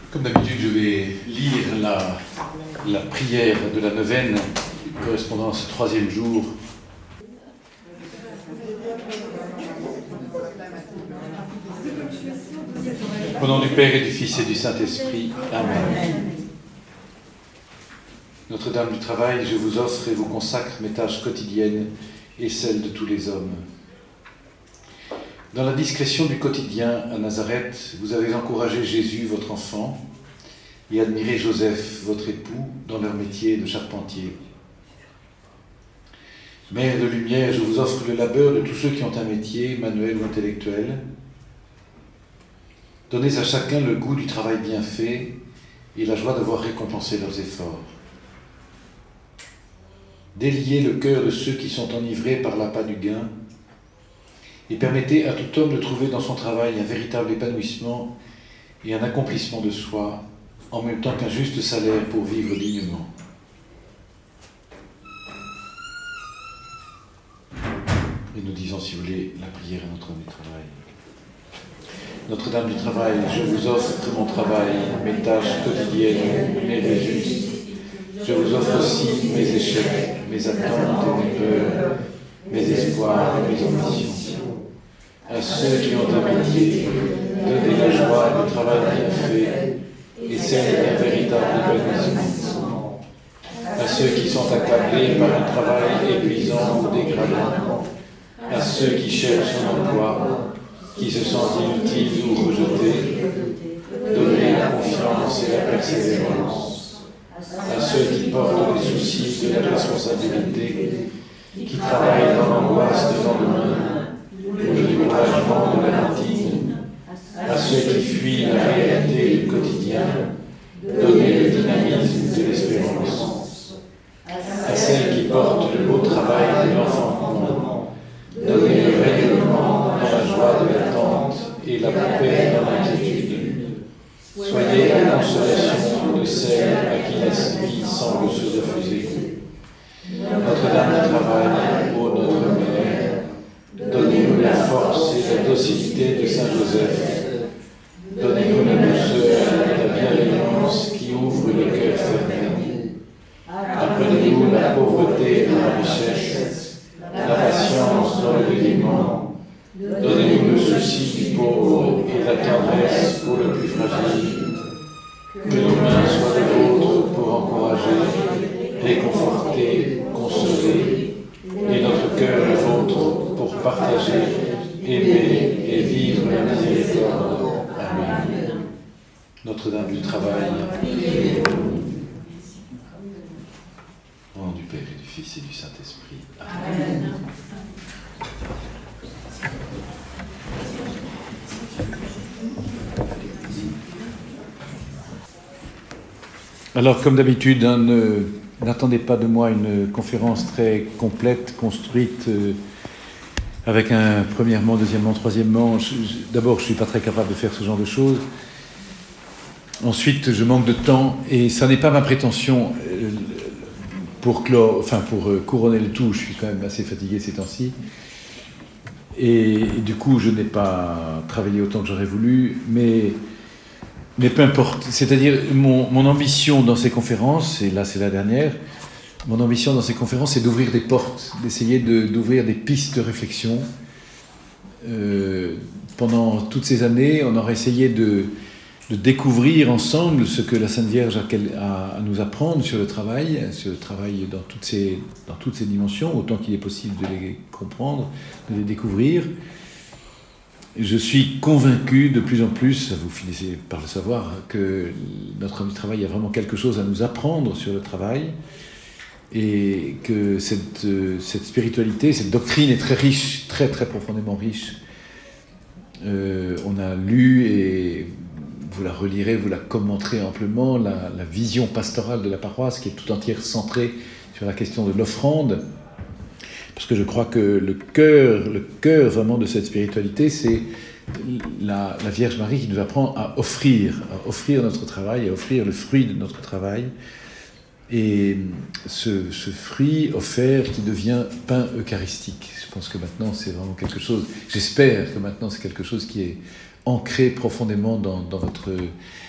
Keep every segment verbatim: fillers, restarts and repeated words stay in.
Comme d'habitude, je vais lire la, la prière de la neuvaine correspondant à ce troisième jour. Au nom du Père et du Fils et du Saint-Esprit. Amen. Notre-Dame du Travail, je vous offre et vous consacre mes tâches quotidiennes et celles de tous les hommes. Dans la discrétion du quotidien à Nazareth, vous avez encouragé Jésus, votre enfant, et admiré Joseph, votre époux, dans leur métier de charpentier. Mère de lumière, je vous offre le labeur de tous ceux qui ont un métier, manuel ou intellectuel. Donnez à chacun le goût du travail bien fait et la joie de voir récompenser leurs efforts. Déliez le cœur de ceux qui sont enivrés par l'appât du gain et permettez à tout homme de trouver dans son travail un véritable épanouissement et un accomplissement de soi, en même temps qu'un juste salaire pour vivre dignement. Et nous disons, si vous voulez, la prière à Notre-Dame du Travail. Notre-Dame du Travail, je vous offre mon travail, mes tâches quotidiennes, mes résultats. Je vous offre aussi mes échecs, mes attentes et mes peurs, mes espoirs et mes ambitions. À ceux qui ont un métier, donnez la joie du travail bien fait et celle d'un véritable épanouissement. À ceux qui sont accablés par un travail épuisant ou dégradant, à ceux qui cherchent un emploi, qui se sentent inutiles ou rejetés, donnez la confiance et la persévérance. À ceux qui portent les soucis de la responsabilité, qui travaillent dans l'angoisse du lendemain, le découragement de la routine, à ceux qui fuient la réalité du quotidien, donnez le dynamisme de l'espérance. À celles qui portent le beau travail de l'enfantement, donnez le rayonnement dans la joie de l'attente et la paix dans l'inquiétude. Soyez la consolation de celles à qui la vie semble se refuser. Notre-Dame du Travail, ô notre Mère, donnez-nous la force et la docilité de Saint Joseph. Donnez-nous la douceur et la bienveillance qui ouvrent le cœur fermé. Apprenez-nous la pauvreté dans la richesse, la patience dans le déliement. Donnez-nous le souci du pauvre et la tendresse pour le plus fragile. Que nos mains soient les vôtres pour encourager, réconforter, consoler, et notre cœur le vôtre pour partager, aimer et vivre la miséricorde. Amen. Notre-Dame du Travail. Au nom du Père et du Fils et du Saint-Esprit. Amen. Alors, comme d'habitude, hein, ne, n'attendez pas de moi une conférence très complète, construite, euh, avec un premièrement, deuxièmement, troisièmement. Je, je, d'abord, je ne suis pas très capable de faire ce genre de choses. Ensuite, je manque de temps, et ça n'est pas ma prétention euh, pour, clore, enfin, pour euh, couronner le tout. Je suis quand même assez fatigué ces temps-ci. Et, et du coup, je n'ai pas travaillé autant que j'aurais voulu, mais... Mais peu importe, c'est-à-dire mon, mon ambition dans ces conférences, et là c'est la dernière, mon ambition dans ces conférences c'est d'ouvrir des portes, d'essayer de, d'ouvrir des pistes de réflexion. Euh, pendant toutes ces années, on aura essayé de, de découvrir ensemble ce que la Sainte Vierge a, a à nous apprendre sur le travail, sur le travail dans toutes ses, dans toutes ses dimensions, autant qu'il est possible de les comprendre, de les découvrir. Je suis convaincu de plus en plus, vous finissez par le savoir, que notre homme du travail a vraiment quelque chose à nous apprendre sur le travail et que cette, cette spiritualité, cette doctrine est très riche, très très profondément riche. Euh, on a lu et vous la relirez, vous la commenterez amplement, la, la vision pastorale de la paroisse qui est tout entière centrée sur la question de l'offrande. Parce que je crois que le cœur, le cœur vraiment de cette spiritualité, c'est la, la Vierge Marie qui nous apprend à offrir, à offrir notre travail, à offrir le fruit de notre travail. Et ce, ce fruit offert qui devient pain eucharistique. Je pense que maintenant c'est vraiment quelque chose, j'espère que maintenant c'est quelque chose qui est ancré profondément dans, dans, votre,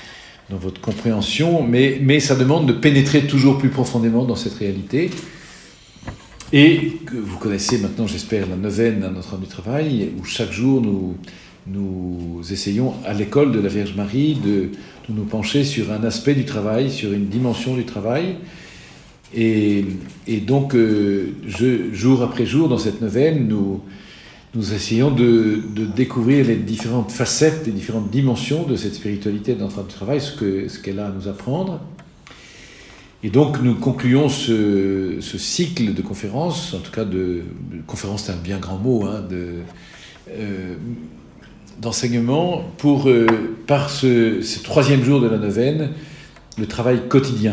dans votre compréhension, mais, mais ça demande de pénétrer toujours plus profondément dans cette réalité. Et que vous connaissez maintenant, j'espère, la neuvaine à Notre-Dame du Travail, où chaque jour nous, nous essayons, à l'école de la Vierge Marie, de, de nous pencher sur un aspect du travail, sur une dimension du travail. Et, et donc, euh, je, jour après jour, dans cette neuvaine, nous, nous essayons de, de découvrir les différentes facettes, les différentes dimensions de cette spiritualité de Notre-Dame du Travail, ce, que, ce qu'elle a à nous apprendre. Et donc, nous concluons ce, ce cycle de conférences, en tout cas de, de conférence, c'est un bien grand mot, hein, de, euh, d'enseignement, pour, euh, par ce, ce troisième jour de la neuvaine, le travail quotidien.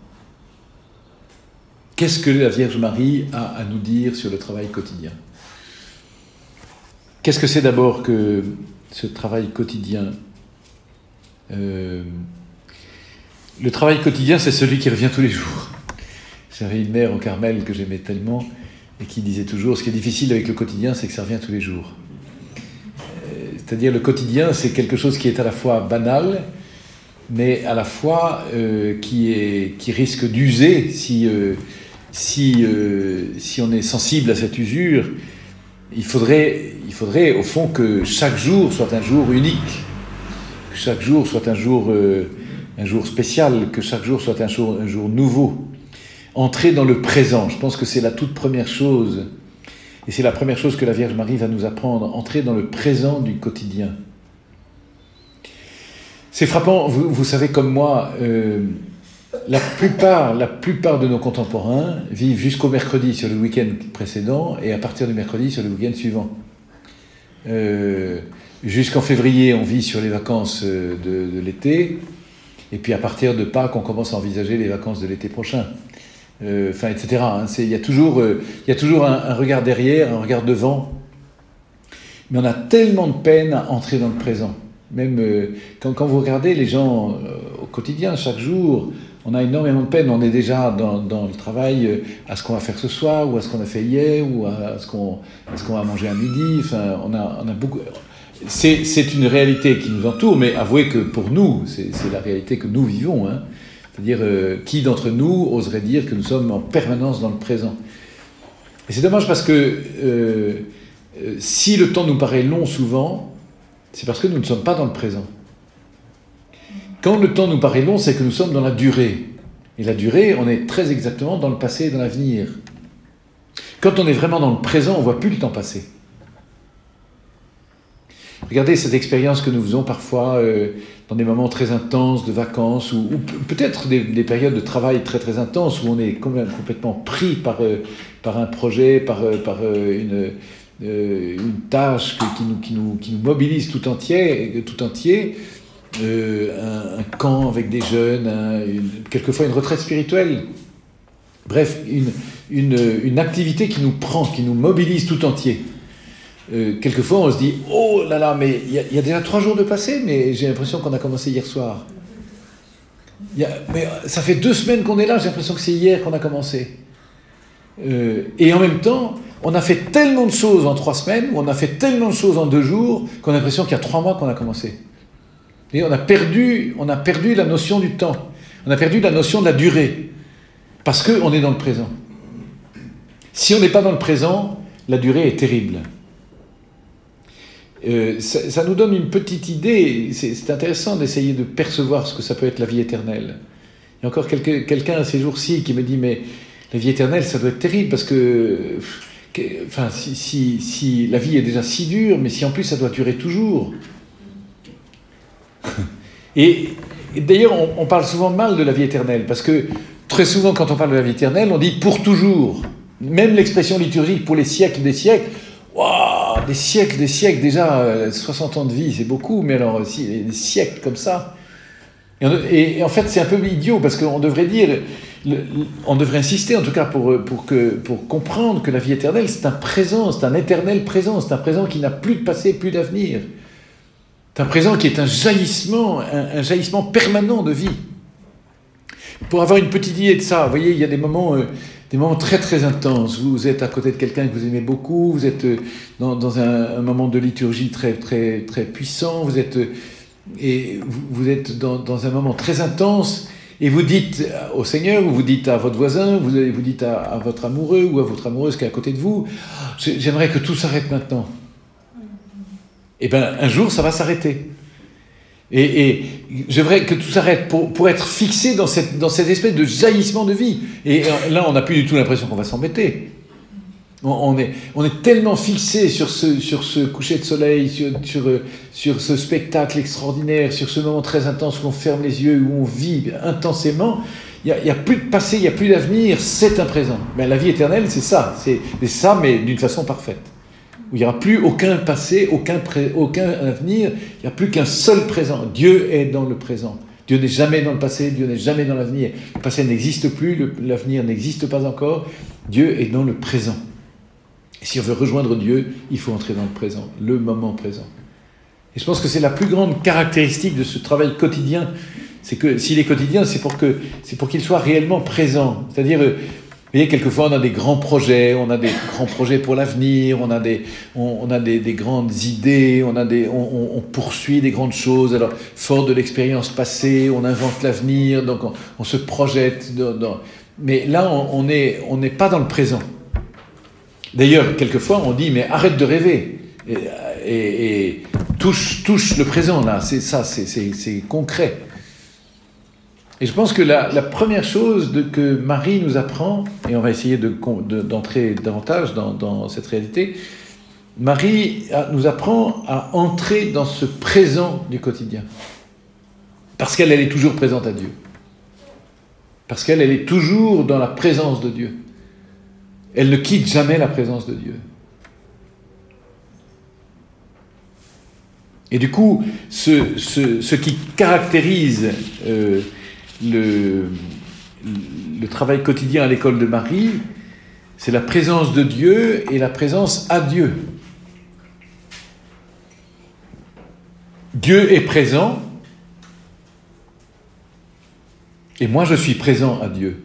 Qu'est-ce que la Vierge Marie a à nous dire sur le travail quotidien ? Qu'est-ce que c'est d'abord que ce travail quotidien ? euh, Le travail quotidien, c'est celui qui revient tous les jours. J'avais une mère au Carmel que j'aimais tellement et qui disait toujours, ce qui est difficile avec le quotidien, c'est que ça revient tous les jours. Euh, c'est-à-dire le quotidien, c'est quelque chose qui est à la fois banal, mais à la fois euh, qui, est, qui risque d'user si, euh, si, euh, si on est sensible à cette usure. Il faudrait, il faudrait au fond que chaque jour soit un jour unique, que chaque jour soit un jour... Euh, un jour spécial, que chaque jour soit un jour, un jour nouveau. Entrer dans le présent, je pense que c'est la toute première chose, et c'est la première chose que la Vierge Marie va nous apprendre, entrer dans le présent du quotidien. C'est frappant, vous, vous savez comme moi, euh, la plupart, la plupart de nos contemporains vivent jusqu'au mercredi sur le week-end précédent, et à partir du mercredi sur le week-end suivant. Euh, jusqu'en février, on vit sur les vacances de, de l'été, et puis à partir de Pâques, on commence à envisager les vacances de l'été prochain. Euh, enfin, et cetera. Hein. Il y a toujours, euh, il y a toujours un, un regard derrière, un regard devant. Mais on a tellement de peine à entrer dans le présent. Même euh, quand, quand vous regardez les gens euh, au quotidien, chaque jour, on a énormément de peine. On est déjà dans, dans le travail euh, à ce qu'on va faire ce soir, ou à ce qu'on a fait hier, ou à ce qu'on, à ce qu'on va manger à midi. Enfin, on a, on a beaucoup... C'est, c'est une réalité qui nous entoure, mais avouez que pour nous, c'est, c'est la réalité que nous vivons. Hein. C'est-à-dire, euh, qui d'entre nous oserait dire que nous sommes en permanence dans le présent ? Et c'est dommage parce que euh, euh, si le temps nous paraît long souvent, c'est parce que nous ne sommes pas dans le présent. Quand le temps nous paraît long, c'est que nous sommes dans la durée. Et la durée, on est très exactement dans le passé et dans l'avenir. Quand on est vraiment dans le présent, on ne voit plus le temps passer. Regardez cette expérience que nous faisons parfois euh, dans des moments très intenses de vacances ou, ou peut-être des, des périodes de travail très très intenses où on est complètement pris par, euh, par un projet, par, euh, par euh, une, euh, une tâche que, qui, nous, qui, nous, qui nous mobilise tout entier, tout entier euh, un, un camp avec des jeunes, un, une, quelquefois une retraite spirituelle. Bref, une, une, une activité qui nous prend, qui nous mobilise tout entier. Euh, quelquefois on se dit « Oh là là, mais il y, y a déjà trois jours de passé, mais j'ai l'impression qu'on a commencé hier soir. Y a, mais ça fait deux semaines qu'on est là, j'ai l'impression que c'est hier qu'on a commencé. Euh, » Et en même temps, on a fait tellement de choses en trois semaines, ou on a fait tellement de choses en deux jours, qu'on a l'impression qu'il y a trois mois qu'on a commencé. Et on a perdu, on a perdu la notion du temps, on a perdu la notion de la durée, parce qu'on est dans le présent. Si on n'est pas dans le présent, la durée est terrible. Euh, ça, ça nous donne une petite idée, c'est, c'est intéressant d'essayer de percevoir ce que ça peut être la vie éternelle. Il y a encore quelque, quelqu'un ces jours-ci qui me dit « mais la vie éternelle, ça doit être terrible parce que, que enfin, si, si, si la vie est déjà si dure, mais si en plus ça doit durer toujours. » Et, et d'ailleurs, on, on parle souvent mal de la vie éternelle parce que très souvent quand on parle de la vie éternelle, on dit « pour toujours ». Même l'expression liturgique « pour les siècles des siècles », waouh, des siècles, des siècles, déjà euh, soixante ans de vie, c'est beaucoup, mais alors si, des siècles comme ça. Et, et, et en fait, c'est un peu idiot, parce qu'on devrait dire, le, on devrait insister en tout cas pour, pour, que, pour comprendre que la vie éternelle, c'est un présent, c'est un éternel présent, c'est un présent qui n'a plus de passé, plus d'avenir. C'est un présent qui est un jaillissement, un, un jaillissement permanent de vie. Pour avoir une petite idée de ça, vous voyez, il y a des moments... Euh, Des moments très très intenses. Vous êtes à côté de quelqu'un que vous aimez beaucoup, vous êtes dans, dans un, un moment de liturgie très très très puissant, vous êtes et vous, vous êtes dans, dans un moment très intense, et vous dites au Seigneur, ou vous dites à votre voisin, vous, vous dites à, à votre amoureux ou à votre amoureuse qui est à côté de vous, j'aimerais que tout s'arrête maintenant. Eh bien, un jour, ça va s'arrêter. Et, et j'aimerais que tout s'arrête pour, pour être fixé dans cette, dans cette espèce de jaillissement de vie. Et là, on n'a plus du tout l'impression qu'on va s'embêter. On, on, est, on est tellement fixé sur ce, sur ce coucher de soleil, sur, sur, sur ce spectacle extraordinaire, sur ce moment très intense où on ferme les yeux, où on vit intensément. Il n'y a, a plus de passé, il n'y a plus d'avenir, c'est un présent. Mais la vie éternelle, c'est ça. C'est, c'est ça, mais d'une façon parfaite. Où il n'y aura plus aucun passé, aucun, pré, aucun avenir, il n'y a plus qu'un seul présent. Dieu est dans le présent. Dieu n'est jamais dans le passé, Dieu n'est jamais dans l'avenir. Le passé n'existe plus, le, l'avenir n'existe pas encore. Dieu est dans le présent. Et si on veut rejoindre Dieu, il faut entrer dans le présent, le moment présent. Et je pense que c'est la plus grande caractéristique de ce travail quotidien, c'est que s'il est quotidien, c'est pour que, c'est pour qu'il soit réellement présent. C'est-à-dire, vous voyez, quelquefois on a des grands projets, on a des grands projets pour l'avenir, on a des, on, on a des, des grandes idées, on, a des, on, on poursuit des grandes choses. Alors, fort de l'expérience passée, on invente l'avenir, donc on, on se projette. Dans, dans, mais là, on n'est on n'est pas dans le présent. D'ailleurs, quelquefois, on dit, mais arrête de rêver, et, et, et touche, touche le présent, là, c'est ça, c'est, c'est, c'est concret. Et je pense que la, la première chose de, que Marie nous apprend, et on va essayer de, de, d'entrer davantage dans, dans cette réalité, Marie nous apprend à entrer dans ce présent du quotidien. Parce qu'elle, elle est toujours présente à Dieu. Parce qu'elle, elle est toujours dans la présence de Dieu. Elle ne quitte jamais la présence de Dieu. Et du coup, ce, ce, ce qui caractérise euh, le, le travail quotidien à l'école de Marie, c'est la présence de Dieu et la présence à Dieu. Dieu est présent, et moi je suis présent à Dieu.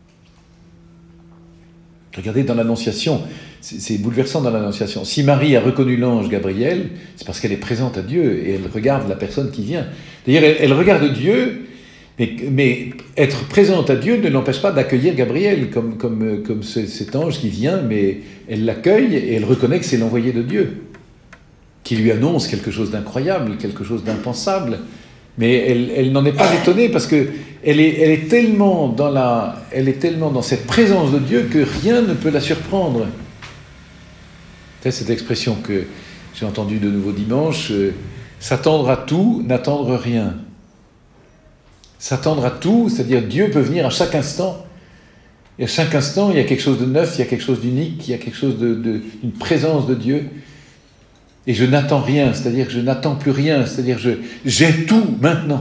Regardez dans l'Annonciation, c'est, c'est bouleversant dans l'Annonciation. Si Marie a reconnu l'ange Gabriel, c'est parce qu'elle est présente à Dieu et elle regarde la personne qui vient. D'ailleurs, elle, elle regarde Dieu, mais, mais être présente à Dieu ne l'empêche pas d'accueillir Gabriel comme, comme, comme ce, cet ange qui vient, mais elle l'accueille et elle reconnaît que c'est l'envoyé de Dieu, qui lui annonce quelque chose d'incroyable, quelque chose d'impensable. Mais elle, elle n'en est pas étonnée parce que elle est, elle est tellement dans la, elle est tellement dans cette présence de Dieu que rien ne peut la surprendre. C'est cette expression que j'ai entendue de nouveau dimanche, euh, s'attendre à tout, n'attendre rien. S'attendre à tout, c'est-à-dire Dieu peut venir à chaque instant. Et à chaque instant, il y a quelque chose de neuf, il y a quelque chose d'unique, il y a quelque chose de, de une présence de Dieu. Et je n'attends rien, c'est-à-dire que je n'attends plus rien, c'est-à-dire que je, j'ai tout maintenant.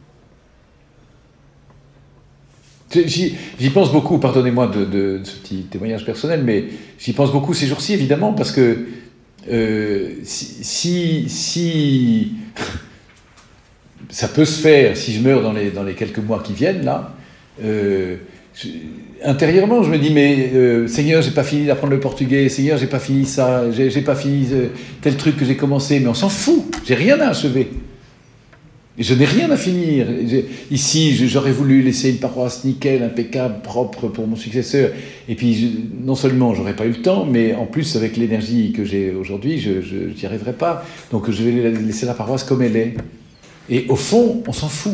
J'y, j'y pense beaucoup, pardonnez-moi de, de, de ce petit témoignage personnel, mais j'y pense beaucoup ces jours-ci, évidemment, parce que euh, si, si, si ça peut se faire, si je meurs dans les, dans les quelques mois qui viennent, là, euh, je, intérieurement, je me dis, mais euh, Seigneur, j'ai pas fini d'apprendre le portugais, Seigneur, j'ai pas fini ça, j'ai, j'ai pas fini euh, tel truc que j'ai commencé, mais on s'en fout, j'ai rien à achever. Et je n'ai rien à finir. J'ai, ici, j'aurais voulu laisser une paroisse nickel, impeccable, propre pour mon successeur, et puis je, non seulement j'aurais pas eu le temps, mais en plus, avec l'énergie que j'ai aujourd'hui, je, je, j'y arriverai pas. Donc je vais laisser la paroisse comme elle est. Et au fond, on s'en fout.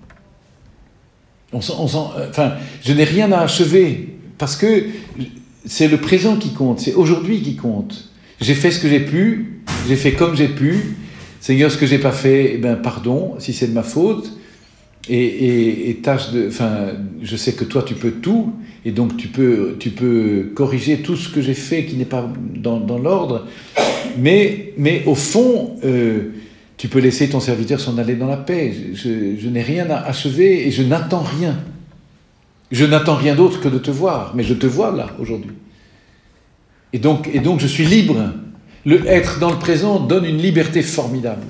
On s'en, on s'en, enfin, je n'ai rien à achever, parce que c'est le présent qui compte, c'est aujourd'hui qui compte. J'ai fait ce que j'ai pu, j'ai fait comme j'ai pu. Seigneur, ce que j'ai pas fait, eh ben, pardon, si c'est de ma faute. Et, et, et tâche de, enfin, je sais que toi tu peux tout, et donc tu peux, tu peux corriger tout ce que j'ai fait qui n'est pas dans, dans l'ordre. Mais, mais au fond, euh, tu peux laisser ton serviteur s'en aller dans la paix. Je, je, je n'ai rien à achever et je n'attends rien. Je n'attends rien d'autre que de te voir, mais je te vois là aujourd'hui. Et donc, et donc je suis libre. Le être dans le présent donne une liberté formidable.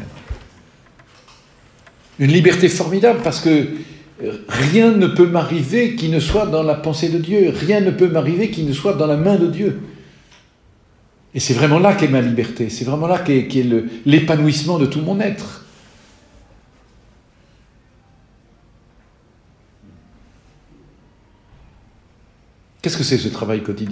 Une liberté formidable parce que rien ne peut m'arriver qui ne soit dans la pensée de Dieu. Rien ne peut m'arriver qui ne soit dans la main de Dieu. Et c'est vraiment là qu'est ma liberté. C'est vraiment là qu'est, qu'est le, l'épanouissement de tout mon être. Qu'est-ce que c'est ce travail quotidien ?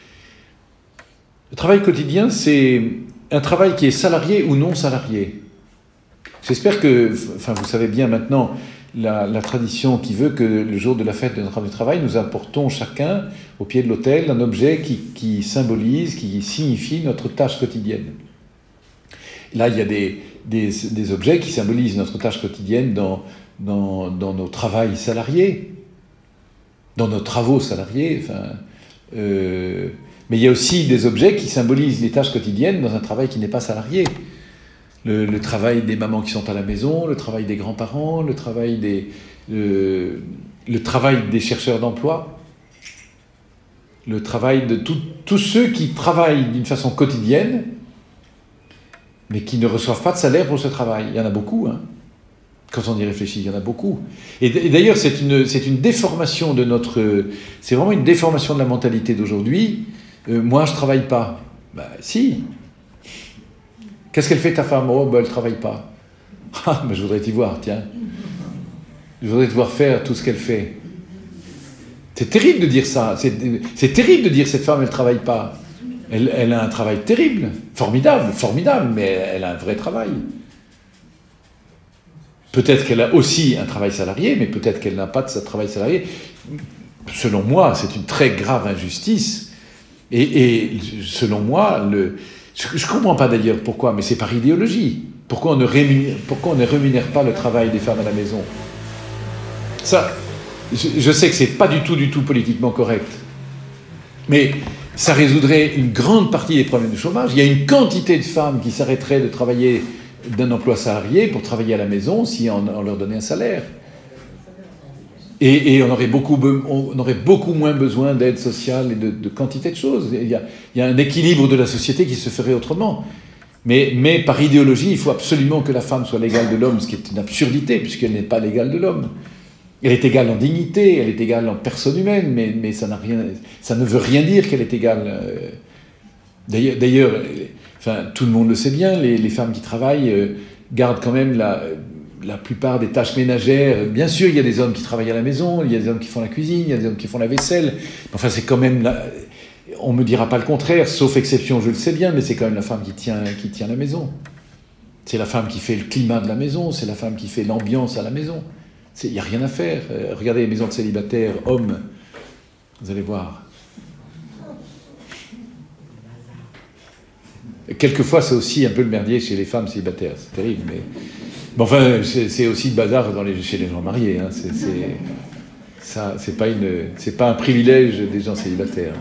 Le travail quotidien, c'est un travail qui est salarié ou non salarié. J'espère que, enfin vous savez bien maintenant, la, la tradition qui veut que le jour de la fête de notre travail, nous apportons chacun au pied de l'autel un objet qui, qui symbolise, qui signifie notre tâche quotidienne. Là, il y a des, des, des objets qui symbolisent notre tâche quotidienne dans, dans, dans nos travails salariés, dans nos travaux salariés, enfin... Euh, mais il y a aussi des objets qui symbolisent les tâches quotidiennes dans un travail qui n'est pas salarié. Le, le travail des mamans qui sont à la maison, le travail des grands-parents, le travail des, le, le travail des chercheurs d'emploi, le travail de tous ceux qui travaillent d'une façon quotidienne, mais qui ne reçoivent pas de salaire pour ce travail. Il y en a beaucoup, hein. Quand on y réfléchit, il y en a beaucoup. Et, et d'ailleurs, c'est une, c'est une déformation de notre... C'est vraiment une déformation de la mentalité d'aujourd'hui. Euh, moi, je ne travaille pas. Ben, si. Qu'est-ce qu'elle fait ta femme ? Oh, ben, elle ne travaille pas. Ah, ben, je voudrais t'y voir, tiens. Je voudrais te voir faire tout ce qu'elle fait. C'est terrible de dire ça. C'est, c'est terrible de dire cette femme, elle ne travaille pas. Elle, elle a un travail terrible, formidable, formidable, mais elle a un vrai travail. Peut-être qu'elle a aussi un travail salarié, mais peut-être qu'elle n'a pas de travail salarié. Selon moi, c'est une très grave injustice. Et, et selon moi, le, je ne comprends pas d'ailleurs pourquoi, mais c'est par idéologie. Pourquoi on ne rémunère, pourquoi on ne rémunère pas le travail des femmes à la maison ? Ça, je, je sais que ce n'est pas du tout, du tout politiquement correct. Mais ça résoudrait une grande partie des problèmes du chômage. Il y a une quantité de femmes qui s'arrêteraient de travailler d'un emploi salarié pour travailler à la maison si on, on leur donnait un salaire. Et, et on, aurait beaucoup, on aurait beaucoup moins besoin d'aide sociale et de, de quantité de choses. Il y, a, il y a un équilibre de la société qui se ferait autrement. Mais, mais par idéologie, il faut absolument que la femme soit l'égale de l'homme, ce qui est une absurdité, puisqu'elle n'est pas l'égale de l'homme. Elle est égale en dignité, elle est égale en personne humaine, mais, mais ça, n'a rien, ça ne veut rien dire qu'elle est égale. D'ailleurs, d'ailleurs enfin, tout le monde le sait bien, les, les femmes qui travaillent euh, gardent quand même la... la plupart des tâches ménagères. Bien sûr, il y a des hommes qui travaillent à la maison, il y a des hommes qui font la cuisine, il y a des hommes qui font la vaisselle. Enfin, c'est quand même... La... On ne me dira pas le contraire, sauf exception, je le sais bien, mais c'est quand même la femme qui tient, qui tient la maison. C'est la femme qui fait le climat de la maison, c'est la femme qui fait l'ambiance à la maison. Il n'y a rien à faire. Euh, regardez les maisons de célibataires, hommes, vous allez voir. Quelquefois, c'est aussi un peu le merdier chez les femmes célibataires, c'est terrible, mais... Bon, enfin, c'est, c'est aussi le bazar dans les, chez les gens mariés. Hein. C'est, c'est, ça, c'est pas une, c'est pas un privilège des gens célibataires.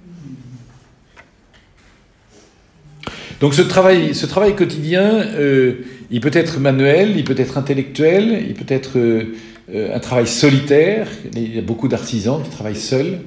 Donc ce travail, ce travail quotidien, euh, il peut être manuel, il peut être intellectuel, il peut être euh, un travail solitaire. Il y a beaucoup d'artisans qui travaillent seuls.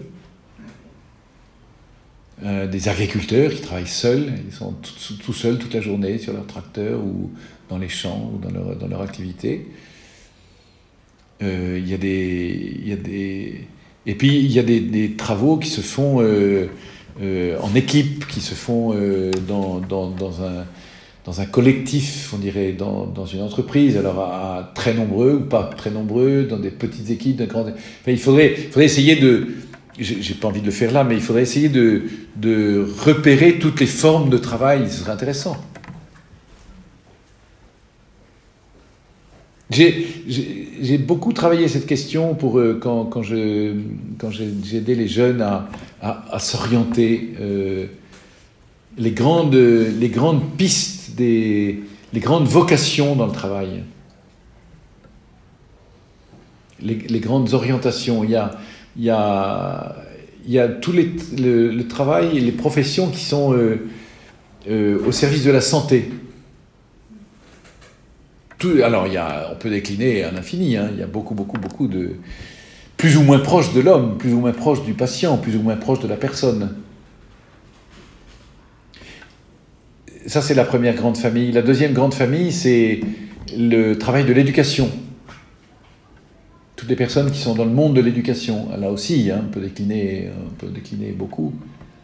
Euh, des agriculteurs qui travaillent seuls, ils sont tout, tout seuls toute la journée sur leur tracteur ou dans les champs ou dans leur, dans leur activité. Euh, il y a des, il y a des... Et puis il y a des, des travaux qui se font euh, euh, en équipe, qui se font euh, dans, dans, dans, un, dans un collectif, on dirait, dans, dans une entreprise, alors à, à très nombreux ou pas très nombreux, dans des petites équipes, de grandes... Enfin, il faudrait, il faudrait essayer de... J'ai pas envie de le faire là, mais il faudrait essayer de, de repérer toutes les formes de travail, ce serait intéressant. J'ai, j'ai, j'ai beaucoup travaillé cette question pour, euh, quand, quand, je, quand j'ai, j'ai aidé les jeunes à, à, à s'orienter. Euh, les, grandes, les grandes pistes, des, les grandes vocations dans le travail. Les, les grandes orientations. Il y a... Il y a, il y a tout les, le, le travail et les professions qui sont euh, euh, au service de la santé. Tout, alors, il y a, on peut décliner à l'infini. Hein, il y a beaucoup, beaucoup, beaucoup de... plus ou moins proches de l'homme, plus ou moins proches du patient, plus ou moins proches de la personne. Ça, c'est la première grande famille. La deuxième grande famille, c'est le travail de l'éducation. Toutes les personnes qui sont dans le monde de l'éducation, là aussi, hein, on peut décliner, on peut décliner beaucoup.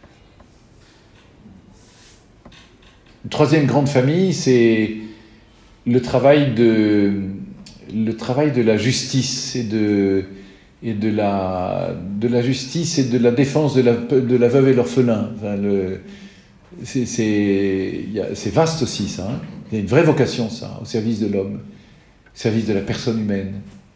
Une troisième grande famille, c'est le travail de, le travail de la justice et de, et de la, de la justice et de la défense de la, de la veuve et l'orphelin. Enfin, le, c'est, c'est, y a, c'est vaste aussi, ça. Hein. Il y a une vraie vocation, ça, au service de l'homme, au service de la personne humaine.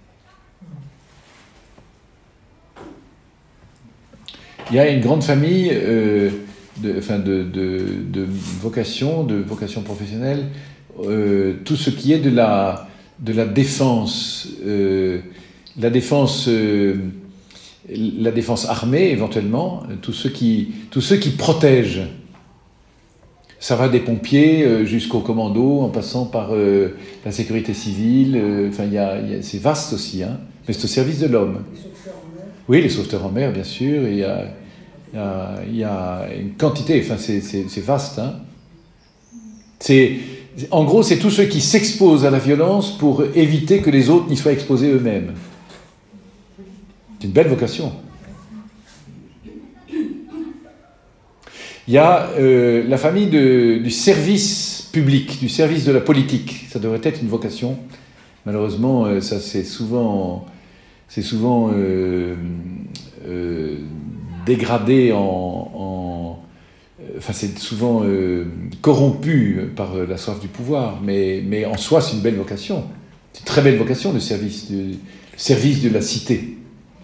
Il y a une grande famille euh, de, enfin de, de, de vocation, de vocation professionnelle, euh, tout ce qui est de la, de la défense, euh, la défense, euh, la défense armée éventuellement, tous ceux qui, tous ceux qui protègent. Ça va des pompiers euh, jusqu'au commando, en passant par euh, la sécurité civile. Euh, enfin, il y a, il y a, c'est vaste aussi, hein, mais c'est au service de l'homme. Oui, les sauveteurs en mer, bien sûr. Il y a, il y a, il y a une quantité. Enfin, c'est, c'est, c'est vaste. Hein. C'est, en gros, c'est tous ceux qui s'exposent à la violence pour éviter que les autres n'y soient exposés eux-mêmes. C'est une belle vocation. Il y a euh, la famille de, du service public, du service de la politique. Ça devrait être une vocation. Malheureusement, euh, ça c'est souvent, c'est souvent euh, euh, dégradé en, en, enfin c'est souvent euh, corrompu par la soif du pouvoir. Mais, mais en soi, c'est une belle vocation. C'est une très belle vocation, le service, de, le service de la cité.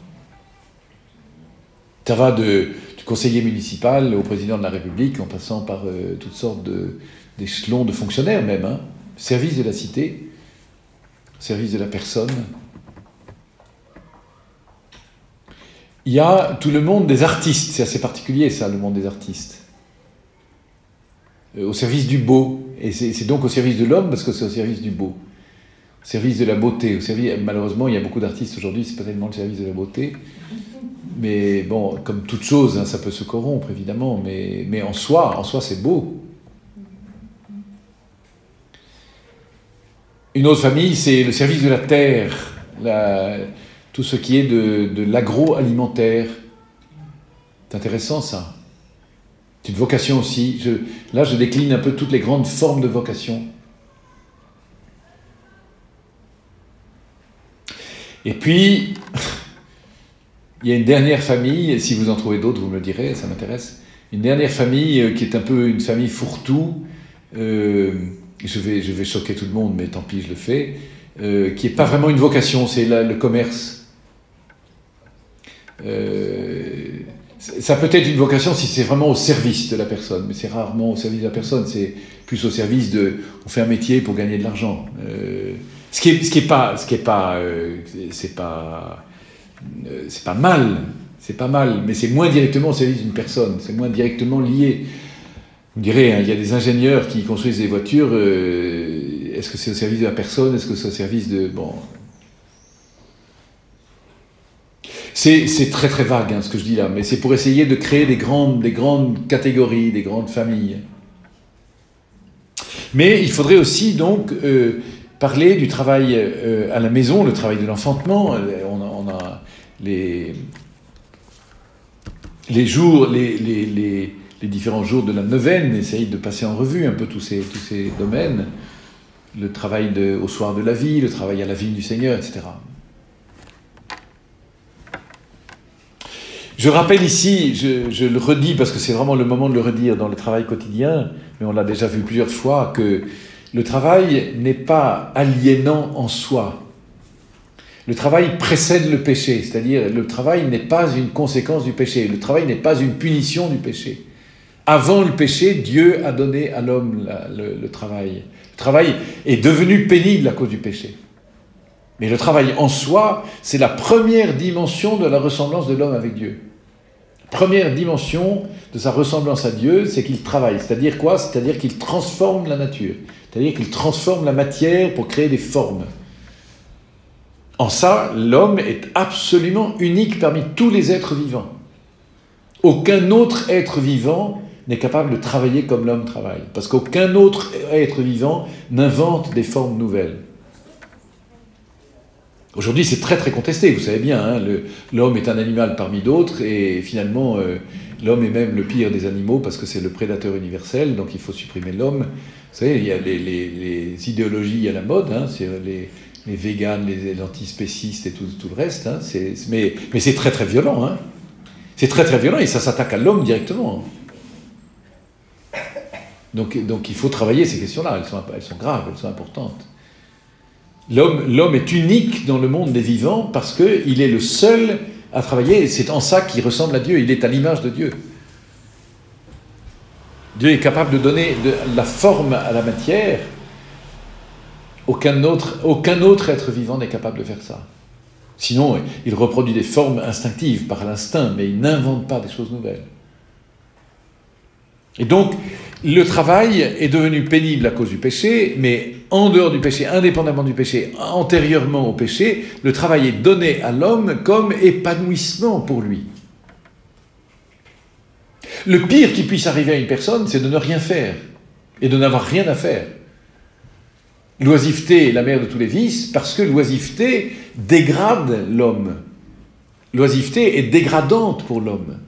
Ça va de conseiller municipal au président de la République, en passant par euh, toutes sortes de, d'échelons de fonctionnaires même. Hein. Service de la cité, service de la personne. Il y a tout le monde des artistes, c'est assez particulier ça, le monde des artistes. Euh, au service du beau, et c'est, c'est donc au service de l'homme parce que c'est au service du beau. Au service de la beauté. Au service, malheureusement, il y a beaucoup d'artistes aujourd'hui, c'est pas tellement le service de la beauté. Mais bon, comme toute chose, hein, ça peut se corrompre, évidemment, mais, mais en soi, en soi, c'est beau. Une autre famille, c'est le service de la terre, la, tout ce qui est de, de l'agroalimentaire. C'est intéressant, ça. C'est une vocation aussi. Je, là, je décline un peu toutes les grandes formes de vocation. Et puis... il y a une dernière famille, si vous en trouvez d'autres, vous me le direz, ça m'intéresse. Une dernière famille euh, qui est un peu une famille fourre-tout. Euh, je, vais, je vais choquer tout le monde, mais tant pis, je le fais. Euh, qui n'est pas vraiment une vocation, c'est la, le commerce. Euh, ça peut être une vocation si c'est vraiment au service de la personne, mais c'est rarement au service de la personne, c'est plus au service de... on fait un métier pour gagner de l'argent. Euh, ce qui est, ce qui est pas... Ce qui est pas euh, c'est pas... c'est pas mal, c'est pas mal, mais c'est moins directement au service d'une personne, c'est moins directement lié. Vous me direz, hein, il y a des ingénieurs qui construisent des voitures, euh, est-ce que c'est au service de la personne, est-ce que c'est au service de... Bon... C'est, c'est très très vague hein, ce que je dis là, mais c'est pour essayer de créer des grandes, des grandes catégories, des grandes familles. Mais il faudrait aussi donc euh, parler du travail euh, à la maison, le travail de l'enfantement. On a, on a les, les jours, les, les, les, les différents jours de la neuvaine, essaye de passer en revue un peu tous ces, tous ces domaines. Le travail de, au soir de la vie, le travail à la vigne du Seigneur, et cetera. Je rappelle ici, je, je le redis parce que c'est vraiment le moment de le redire dans le travail quotidien, mais on l'a déjà vu plusieurs fois, que le travail n'est pas aliénant en soi. Le travail précède le péché, c'est-à-dire le travail n'est pas une conséquence du péché, le travail n'est pas une punition du péché. Avant le péché, Dieu a donné à l'homme la, le, le travail. Le travail est devenu pénible à cause du péché. Mais le travail en soi, c'est la première dimension de la ressemblance de l'homme avec Dieu. La première dimension de sa ressemblance à Dieu, c'est qu'il travaille. C'est-à-dire quoi ? C'est-à-dire qu'il transforme la nature. C'est-à-dire qu'il transforme la matière pour créer des formes. En ça, l'homme est absolument unique parmi tous les êtres vivants. Aucun autre être vivant n'est capable de travailler comme l'homme travaille. Parce qu'aucun autre être vivant n'invente des formes nouvelles. Aujourd'hui, c'est très très contesté, vous savez bien, hein, le, l'homme est un animal parmi d'autres, et finalement, euh, l'homme est même le pire des animaux, parce que c'est le prédateur universel, donc il faut supprimer l'homme. Vous savez, il y a les, les, les idéologies à la mode, hein, c'est les, les véganes, les, les antispécistes et tout, tout le reste. Hein, c'est, mais, mais c'est très très violent. Hein. C'est très très violent et ça s'attaque à l'homme directement. Donc, donc il faut travailler ces questions-là. Elles sont, elles sont graves, elles sont importantes. L'homme, l'homme est unique dans le monde des vivants parce qu'il est le seul à travailler. Et c'est en ça qu'il ressemble à Dieu. Il est à l'image de Dieu. Dieu est capable de donner de la forme à la matière. Aucun autre, aucun autre être vivant n'est capable de faire ça. Sinon, il reproduit des formes instinctives par l'instinct, mais il n'invente pas des choses nouvelles. Et donc, le travail est devenu pénible à cause du péché, mais en dehors du péché, indépendamment du péché, antérieurement au péché, le travail est donné à l'homme comme épanouissement pour lui. Le pire qui puisse arriver à une personne, c'est de ne rien faire et de n'avoir rien à faire. L'oisiveté est la mère de tous les vices parce que l'oisiveté dégrade l'homme. L'oisiveté est dégradante pour l'homme.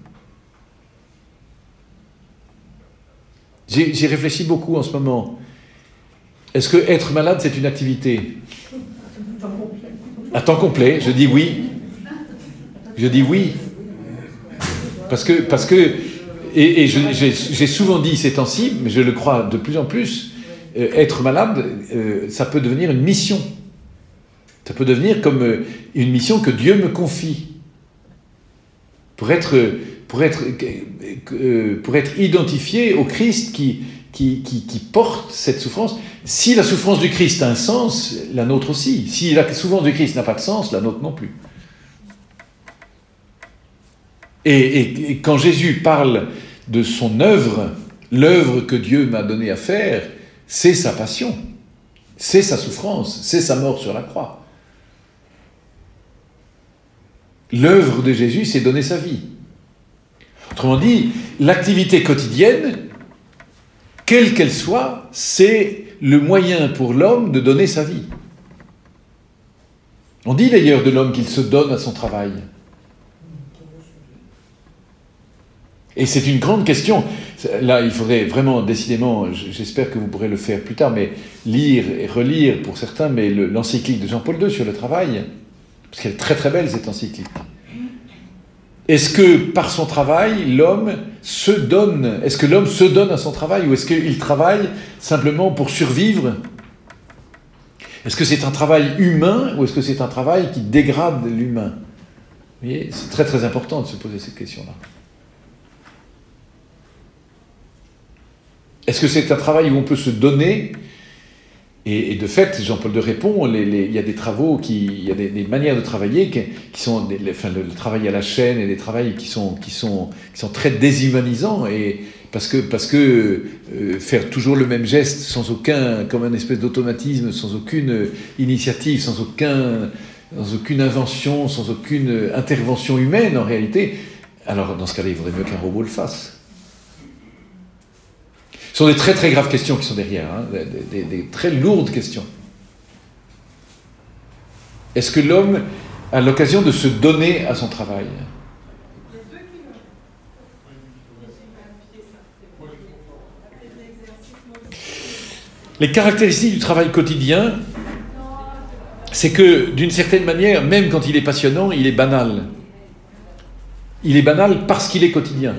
J'ai, j'ai réfléchi beaucoup en ce moment. Est-ce que être malade, c'est une activité ? À temps complet, je dis oui. Je dis oui. Parce que, parce que et, et je, j'ai, j'ai souvent dit ces temps-ci, mais je le crois de plus en plus, euh, être malade, euh, ça peut devenir une mission. Ça peut devenir comme euh, une mission que Dieu me confie. Pour être, pour être, euh, pour être identifié au Christ qui, qui, qui, qui porte cette souffrance. Si la souffrance du Christ a un sens, la nôtre aussi. Si la souffrance du Christ n'a pas de sens, la nôtre non plus. Et, et, et quand Jésus parle de son œuvre, l'œuvre que Dieu m'a donné à faire, c'est sa passion, c'est sa souffrance, c'est sa mort sur la croix. L'œuvre de Jésus, c'est donner sa vie. Autrement dit, l'activité quotidienne, quelle qu'elle soit, c'est le moyen pour l'homme de donner sa vie. On dit d'ailleurs de l'homme qu'il se donne à son travail. Et c'est une grande question. Là, il faudrait vraiment, décidément, j'espère que vous pourrez le faire plus tard, mais lire et relire pour certains, mais le, l'encyclique de Jean-Paul deux sur le travail, parce qu'elle est très très belle cette encyclique. Est-ce que par son travail, l'homme se donne, est-ce que l'homme se donne à son travail ou est-ce qu'il travaille simplement pour survivre ? Est-ce que c'est un travail humain ou est-ce que c'est un travail qui dégrade l'humain ? Vous voyez, c'est très très important de se poser cette question-là. Est-ce que c'est un travail où on peut se donner ? Et, et de fait, Jean-Paul deux répond, les, les, il y a des travaux, qui, il y a des, des manières de travailler qui, qui sont, des, les, enfin, le, le travail à la chaîne et des travails qui sont, qui sont, qui sont très déshumanisants, et parce que, parce que euh, faire toujours le même geste sans aucun, comme un espèce d'automatisme, sans aucune initiative, sans, aucun, sans aucune invention, sans aucune intervention humaine en réalité, alors dans ce cas-là, il vaudrait mieux qu'un robot le fasse. Ce sont des très très graves questions qui sont derrière, hein, des, des, des très lourdes questions. Est-ce que l'homme a l'occasion de se donner à son travail ? Les caractéristiques du travail quotidien, c'est que d'une certaine manière, même quand il est passionnant, il est banal. Il est banal parce qu'il est quotidien.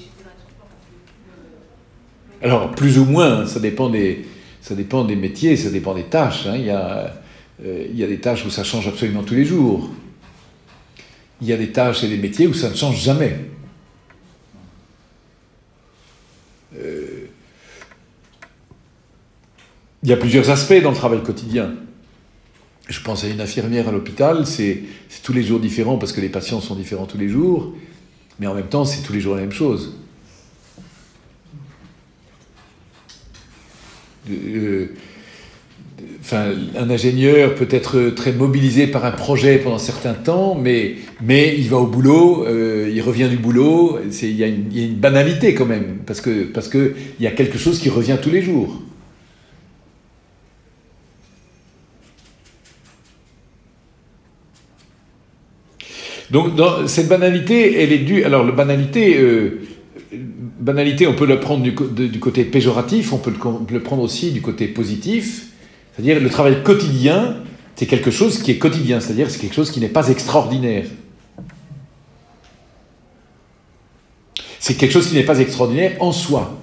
Alors, plus ou moins, ça dépend des, ça dépend des métiers, ça dépend des tâches. Hein. Il y a, euh, il y a des tâches où ça change absolument tous les jours. Il y a des tâches et des métiers où ça ne change jamais. Euh, il y a plusieurs aspects dans le travail quotidien. Je pense à une infirmière à l'hôpital, c'est, c'est tous les jours différent parce que les patients sont différents tous les jours, mais en même temps, c'est tous les jours la même chose. Euh, enfin, un ingénieur peut être très mobilisé par un projet pendant un certain temps, mais, mais il va au boulot, euh, il revient du boulot, c'est, il, y a une, il y a une banalité quand même, parce que, parce que il y a quelque chose qui revient tous les jours. Donc, dans cette banalité, elle est due... Alors, la banalité... Euh, Banalité, on peut le prendre du, de, du côté péjoratif, on peut le, le prendre aussi du côté positif, c'est-à-dire le travail quotidien C'est quelque chose qui est quotidien, c'est-à-dire c'est quelque chose qui n'est pas extraordinaire. C'est quelque chose qui n'est pas extraordinaire en soi.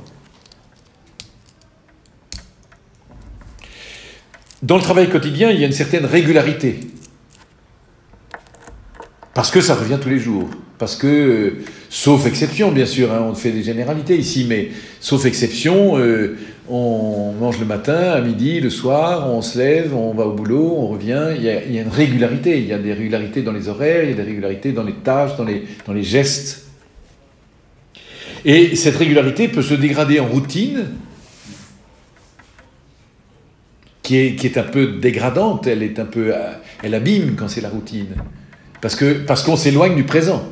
Dans le travail quotidien, il y a une certaine régularité. Parce que ça revient tous les jours. Parce que, euh, sauf exception, bien sûr, hein, on fait des généralités ici, mais sauf exception, euh, on mange le matin, à midi, le soir, on se lève, on va au boulot, on revient. Il y a, il y a une régularité. Il y a des régularités dans les horaires, il y a des régularités dans les tâches, dans les, dans les gestes. Et cette régularité peut se dégrader en routine, qui est, qui est un peu dégradante, elle est un peu, elle abîme quand c'est la routine, parce que, parce qu'on s'éloigne du présent.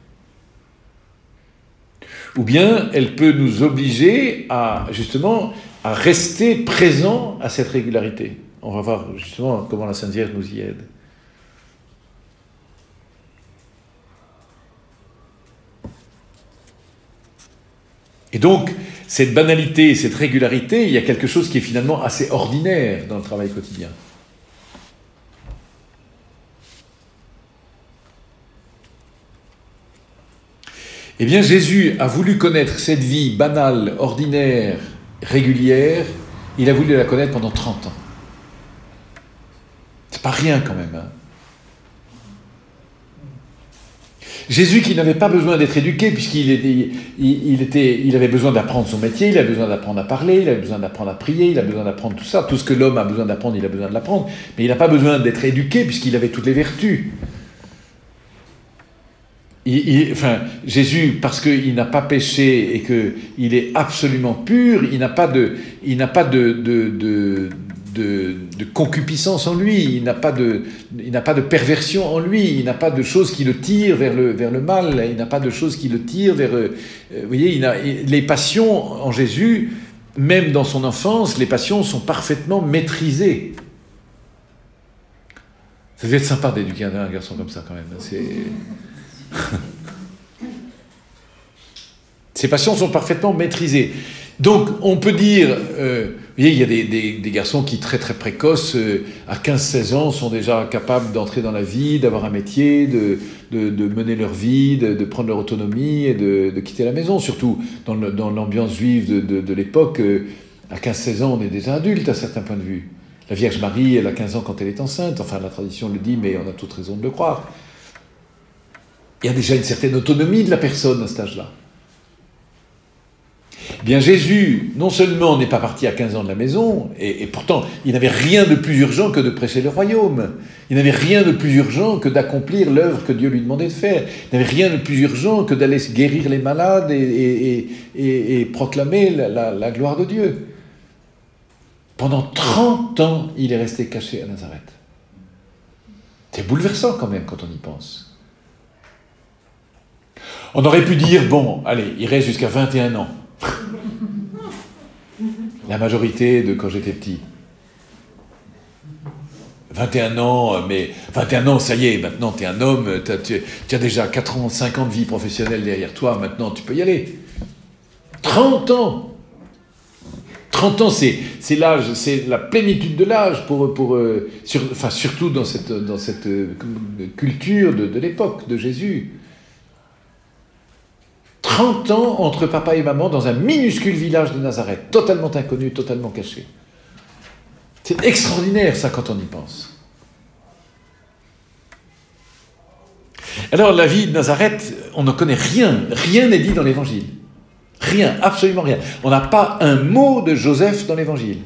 Ou bien elle peut nous obliger à, justement, à rester présent à cette régularité. On va voir justement comment la Sainte Vierge nous y aide. Et donc, cette banalité, cette régularité, il y a quelque chose qui est finalement assez ordinaire dans le travail quotidien. Eh bien, Jésus a voulu connaître cette vie banale, ordinaire, régulière, il a voulu la connaître pendant trente ans. C'est pas rien quand même, hein. Jésus qui n'avait pas besoin d'être éduqué puisqu'il était, il, il, était, il avait besoin d'apprendre son métier, il avait besoin d'apprendre à parler, il avait besoin d'apprendre à prier, il a besoin d'apprendre tout ça. Tout ce que l'homme a besoin d'apprendre, il a besoin de l'apprendre. Mais il n'a pas besoin d'être éduqué puisqu'il avait toutes les vertus. Il, il, enfin, Jésus, parce qu'il n'a pas péché et qu'il est absolument pur, il n'a pas de, il n'a pas de, de, de, de, de concupiscence en lui, il n'a pas de, il n'a pas de perversion en lui, il n'a pas de choses qui le tirent vers le, vers le mal, il n'a pas de choses qui le tirent vers... Euh, vous voyez, il a, les passions en Jésus, même dans son enfance, les passions sont parfaitement maîtrisées. Ça devait être sympa d'éduquer un garçon comme ça quand même, c'est... Ces passions sont parfaitement maîtrisées. Donc, on peut dire, euh, vous voyez, il y a des, des, des garçons qui, très très précoces, euh, à quinze seize ans, sont déjà capables d'entrer dans la vie, d'avoir un métier, de, de, de mener leur vie, de, de prendre leur autonomie et de, de quitter la maison. Surtout dans, le, dans l'ambiance juive de, de, de l'époque, euh, à quinze seize ans, on est déjà adultes à certains points de vue. La Vierge Marie, elle a quinze ans quand elle est enceinte, enfin la tradition le dit, mais on a toute raison de le croire. Il y a déjà une certaine autonomie de la personne à cet âge-là. Bien, Jésus, non seulement n'est pas parti à quinze ans de la maison, et, et pourtant, il n'avait rien de plus urgent que de prêcher le royaume. Il n'avait rien de plus urgent que d'accomplir l'œuvre que Dieu lui demandait de faire. Il n'avait rien de plus urgent que d'aller guérir les malades et, et, et, et proclamer la, la, la gloire de Dieu. Pendant trente ans, il est resté caché à Nazareth. C'est bouleversant quand même quand on y pense. On aurait pu dire, bon, allez, il reste jusqu'à vingt et un ans. La majorité de quand j'étais petit. vingt et un ans, mais vingt et un ans, ça y est, maintenant tu es un homme, t'as, tu, tu as déjà quatre ans, cinq ans de vie professionnelle derrière toi, maintenant tu peux y aller. trente ans trente ans, c'est, c'est l'âge, c'est la plénitude de l'âge, pour, pour, euh, sur, enfin, surtout dans cette, dans cette euh, culture de, de l'époque de Jésus. trente ans entre papa et maman dans un minuscule village de Nazareth, totalement inconnu, totalement caché. C'est extraordinaire, ça, quand on y pense. Alors, la vie de Nazareth, on ne connaît rien. Rien n'est dit dans l'Évangile. Rien, absolument rien. On n'a pas un mot de Joseph dans l'Évangile.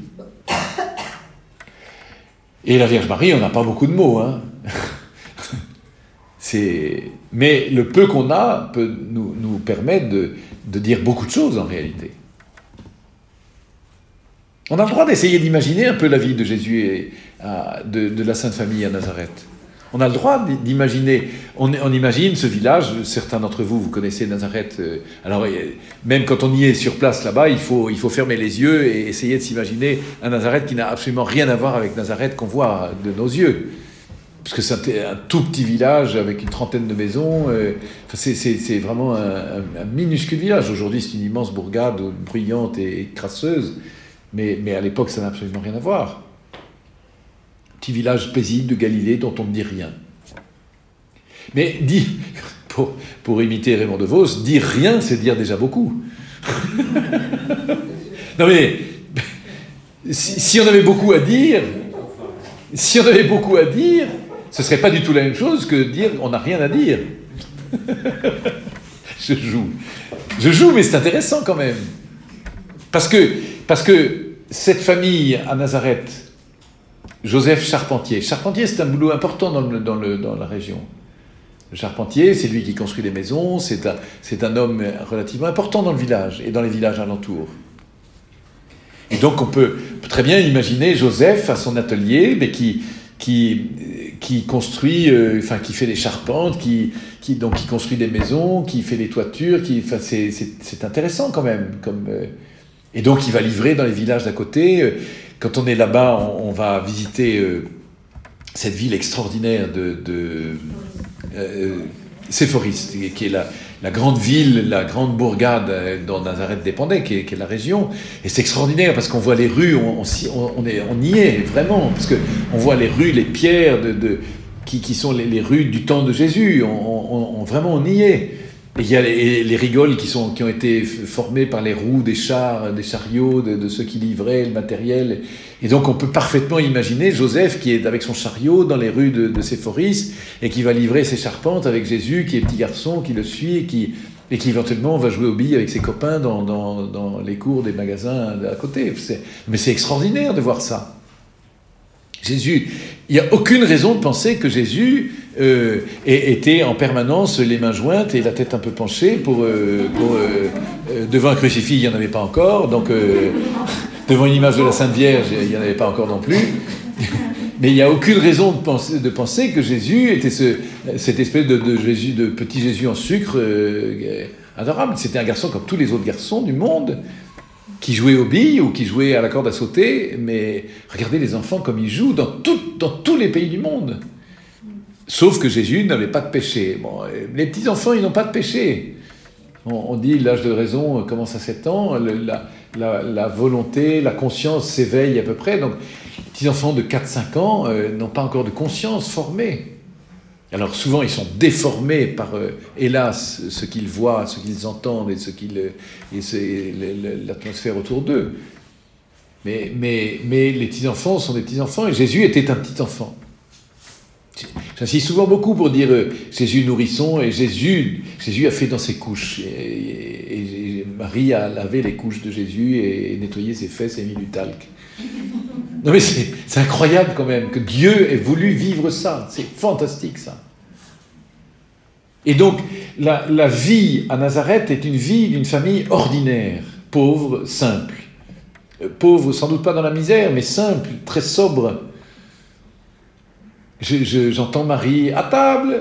Et la Vierge Marie, on n'a pas beaucoup de mots, hein. C'est... Mais le peu qu'on a peut nous, nous permettre de, de dire beaucoup de choses en réalité. On a le droit d'essayer d'imaginer un peu la vie de Jésus et à, de, de la Sainte Famille à Nazareth. On a le droit d'imaginer, on, on imagine ce village, certains d'entre vous, vous connaissez Nazareth, alors même quand on y est sur place là-bas, il faut, il faut fermer les yeux et essayer de s'imaginer un Nazareth qui n'a absolument rien à voir avec Nazareth qu'on voit de nos yeux. Parce que c'est un tout petit village avec une trentaine de maisons, euh, c'est, c'est, c'est vraiment un, un, un minuscule village. Aujourd'hui, c'est une immense bourgade bruyante et, et crasseuse, mais, mais à l'époque, ça n'a absolument rien à voir. petit village paisible de Galilée dont on ne dit rien. Mais dire, pour, pour imiter Raymond DeVos, dire rien, c'est dire déjà beaucoup. Non mais, si, si on avait beaucoup à dire, si on avait beaucoup à dire, ce serait pas du tout la même chose que dire on n'a rien à dire. Je joue. Je joue, mais c'est intéressant quand même. Parce que, parce que cette famille à Nazareth, Joseph Charpentier, Charpentier c'est un boulot important dans, le, dans, le, dans la région. Le charpentier, c'est lui qui construit les maisons, c'est un, c'est un homme relativement important dans le village et dans les villages alentours. Et donc on peut très bien imaginer Joseph à son atelier, mais qui, qui, qui construit, euh, enfin qui fait des charpentes, qui, qui, donc, qui construit des maisons, qui fait les toitures, qui, enfin, c'est, c'est, c'est intéressant quand même. Comme, euh, et donc il va livrer dans les villages d'à côté. Quand on est là-bas, on, on va visiter euh, cette ville extraordinaire de... de Euh, Séphoris, qui est la, la grande ville, la grande bourgade dont Nazareth dépendait, qui est, qui est la région. Et c'est extraordinaire parce qu'on voit les rues, on, on, on, est, on y est vraiment, parce qu'on voit les rues, les pierres de, de, qui, qui sont les, les rues du temps de Jésus. On, on, on, vraiment, on y est. Et il y a les, les rigoles qui, sont, qui ont été formées par les roues des chars, des chariots, de, de ceux qui livraient le matériel. Et donc on peut parfaitement imaginer Joseph qui est avec son chariot dans les rues de, de Séphoris et qui va livrer ses charpentes avec Jésus qui est petit garçon, qui le suit et qui, et qui éventuellement va jouer aux billes avec ses copains dans, dans, dans les cours des magasins à côté. C'est, mais c'est extraordinaire de voir ça. Jésus, il n'y a aucune raison de penser que Jésus euh, était en permanence les mains jointes et la tête un peu penchée pour, euh, pour euh, euh, devant un crucifix, il n'y en avait pas encore, donc euh, devant une image de la Sainte Vierge, il n'y en avait pas encore non plus. Mais il n'y a aucune raison de penser, de penser que Jésus était ce, cette espèce de, de, Jésus, de petit Jésus en sucre euh, adorable. C'était un garçon comme tous les autres garçons du monde, qui jouait aux billes ou qui jouait à la corde à sauter, mais regardez les enfants comme ils jouent dans, tout, dans tous les pays du monde. Sauf que Jésus n'avait pas de péché. Bon, les petits-enfants, ils n'ont pas de péché. On, on dit l'âge de raison commence à sept ans, le, la, la, la volonté, la conscience s'éveille à peu près. Donc, les petits-enfants de quatre cinq ans euh, n'ont pas encore de conscience formée. Alors souvent, ils sont déformés par, euh, hélas, ce qu'ils voient, ce qu'ils entendent et, ce qu'ils, et, ce, et l'atmosphère autour d'eux. Mais, mais, mais les petits-enfants sont des petits-enfants, et Jésus était un petit-enfant. J'insiste souvent beaucoup pour dire euh, Jésus nourrisson, et Jésus, Jésus a fait dans ses couches. Et, et, et Marie a lavé les couches de Jésus et, et nettoyé ses fesses et mis du talc. Non mais c'est, c'est incroyable quand même que Dieu ait voulu vivre ça. C'est fantastique ça. Et donc la, la vie à Nazareth est une vie d'une famille ordinaire, pauvre, simple. Euh, pauvre sans doute pas dans la misère, mais simple, très sobre. Je, je, j'entends Marie à table.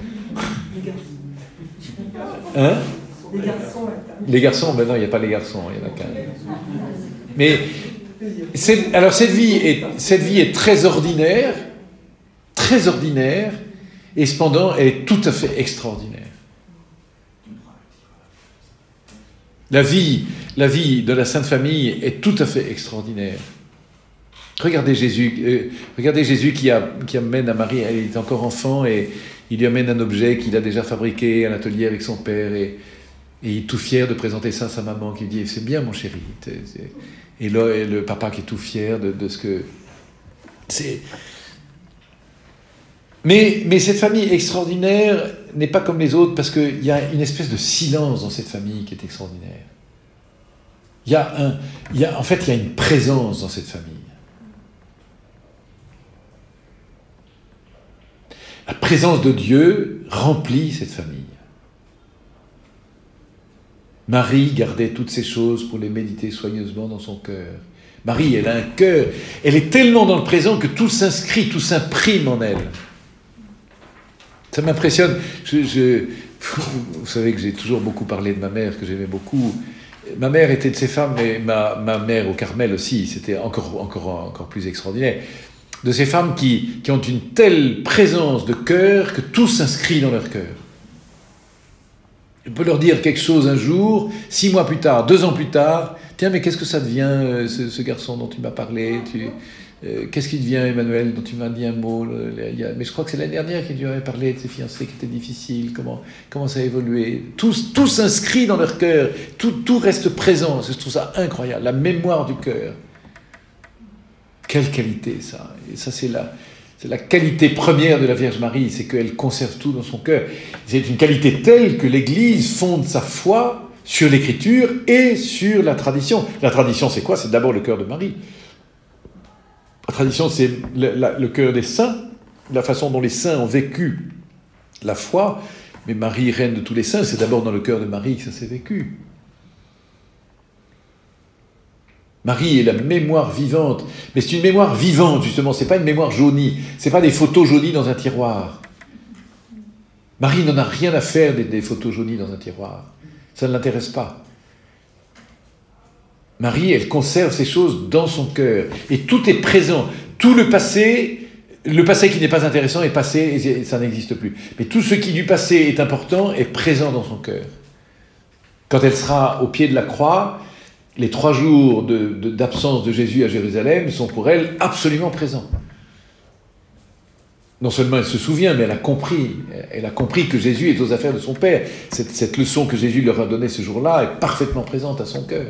Hein? Les garçons. Les garçons, ben non, il n'y a pas les garçons, il y en a qu'un. Mais c'est, alors cette vie, est, cette vie est très ordinaire, très ordinaire, et cependant elle est tout à fait extraordinaire. La vie, la vie de la Sainte Famille est tout à fait extraordinaire. Regardez Jésus, euh, regardez Jésus qui, a, qui amène à Marie, elle est encore enfant, et il lui amène un objet qu'il a déjà fabriqué à l'atelier avec son père, et, et il est tout fier de présenter ça à sa maman, qui lui dit « c'est bien mon chéri ». Et là, et le papa qui est tout fier de, de ce que... C'est... Mais, mais cette famille extraordinaire n'est pas comme les autres, parce qu'il y a une espèce de silence dans cette famille qui est extraordinaire. Il y a un, il y a, en fait, il y a une présence dans cette famille. La présence de Dieu remplit cette famille. Marie gardait toutes ces choses pour les méditer soigneusement dans son cœur. Marie, elle a un cœur, elle est tellement dans le présent que tout s'inscrit, tout s'imprime en elle. Ça m'impressionne. Je, je, vous savez que j'ai toujours beaucoup parlé de ma mère, que j'aimais beaucoup. Ma mère était de ces femmes, mais ma, ma mère au Carmel aussi, c'était encore, encore, encore plus extraordinaire. De ces femmes qui, qui ont une telle présence de cœur que tout s'inscrit dans leur cœur. Je peux leur dire quelque chose un jour, six mois plus tard, deux ans plus tard, tiens, mais qu'est-ce que ça devient, ce, ce garçon dont tu m'as parlé, tu, Euh, qu'est-ce qui devient, Emmanuel, dont tu m'as dit un mot le, le, il y a, mais je crois que c'est l'année dernière que tu avais parlé de ses fiancés qui étaient difficiles, comment, comment ça a évolué. Tout, tout s'inscrit dans leur cœur, tout, tout reste présent. Je trouve ça incroyable, la mémoire du cœur. Quelle qualité, ça. Et ça, c'est la, c'est la qualité première de la Vierge Marie, c'est qu'elle conserve tout dans son cœur. C'est une qualité telle que l'Église fonde sa foi sur l'Écriture et sur la tradition. La tradition, c'est quoi? C'est d'abord le cœur de Marie. La tradition, c'est le, la, le cœur des saints, la façon dont les saints ont vécu la foi. Mais Marie, reine de tous les saints, c'est d'abord dans le cœur de Marie que ça s'est vécu. Marie est la mémoire vivante. Mais c'est une mémoire vivante, justement. Ce n'est pas une mémoire jaunie. Ce n'est pas des photos jaunies dans un tiroir. Marie n'en a rien à faire des, des photos jaunies dans un tiroir. Ça ne l'intéresse pas. Marie, elle conserve ces choses dans son cœur. Et tout est présent. Tout le passé, le passé qui n'est pas intéressant est passé et ça n'existe plus. Mais tout ce qui du passé est important est présent dans son cœur. Quand elle sera au pied de la croix, les trois jours de, de, d'absence de Jésus à Jérusalem sont pour elle absolument présents. Non seulement elle se souvient, mais elle a compris. Elle a compris que Jésus est aux affaires de son Père. Cette, cette leçon que Jésus leur a donnée ce jour-là est parfaitement présente à son cœur.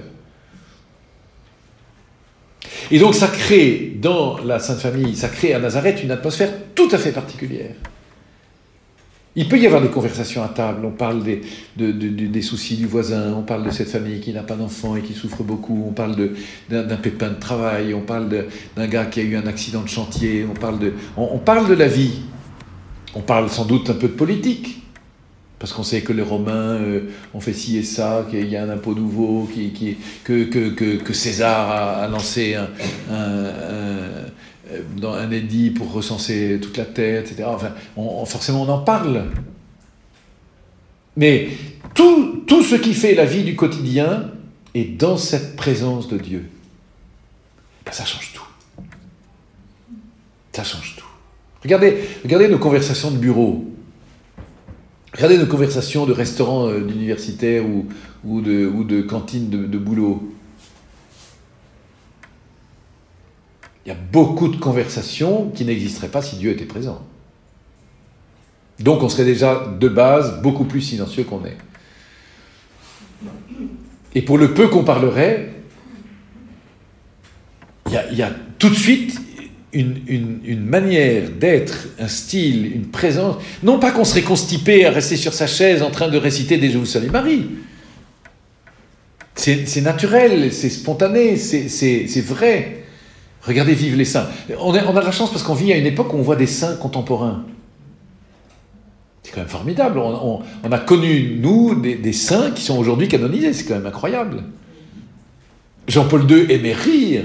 Et donc ça crée, dans la Sainte Famille, ça crée à Nazareth une atmosphère tout à fait particulière. Il peut y avoir des conversations à table, on parle des, de, de, de, des soucis du voisin, on parle de cette famille qui n'a pas d'enfant et qui souffre beaucoup, on parle de, d'un, d'un pépin de travail, on parle de, d'un gars qui a eu un accident de chantier, on parle de, on, on parle de la vie. On parle sans doute un peu de politique, parce qu'on sait que les Romains euh, ont fait ci et ça, qu'il y a un impôt nouveau, qui, qui, que, que, que, que César a, a lancé un, un, un, dans un édit pour recenser toute la terre, et cetera. Enfin, on, on, forcément, on en parle. Mais tout, tout ce qui fait la vie du quotidien est dans cette présence de Dieu. Ben, ça change tout. Ça change tout. Regardez, regardez nos conversations de bureau. Regardez nos conversations de restaurants euh, universitaires ou, ou, de, ou de cantines de, de boulot. Il y a beaucoup de conversations qui n'existeraient pas si Dieu était présent. Donc on serait déjà de base beaucoup plus silencieux qu'on est. Et pour le peu qu'on parlerait, il y a, il y a tout de suite Une, une, une manière d'être, un style, une présence. Non pas qu'on serait constipé à rester sur sa chaise en train de réciter des Je vous salue Marie. C'est, c'est naturel, c'est spontané, c'est, c'est, c'est vrai. Regardez Vive les saints. On a, on a de la chance parce qu'on vit à une époque où on voit des saints contemporains. C'est quand même formidable. On, on, on a connu, nous, des, des saints qui sont aujourd'hui canonisés. C'est quand même incroyable. Jean-Paul deux aimait rire.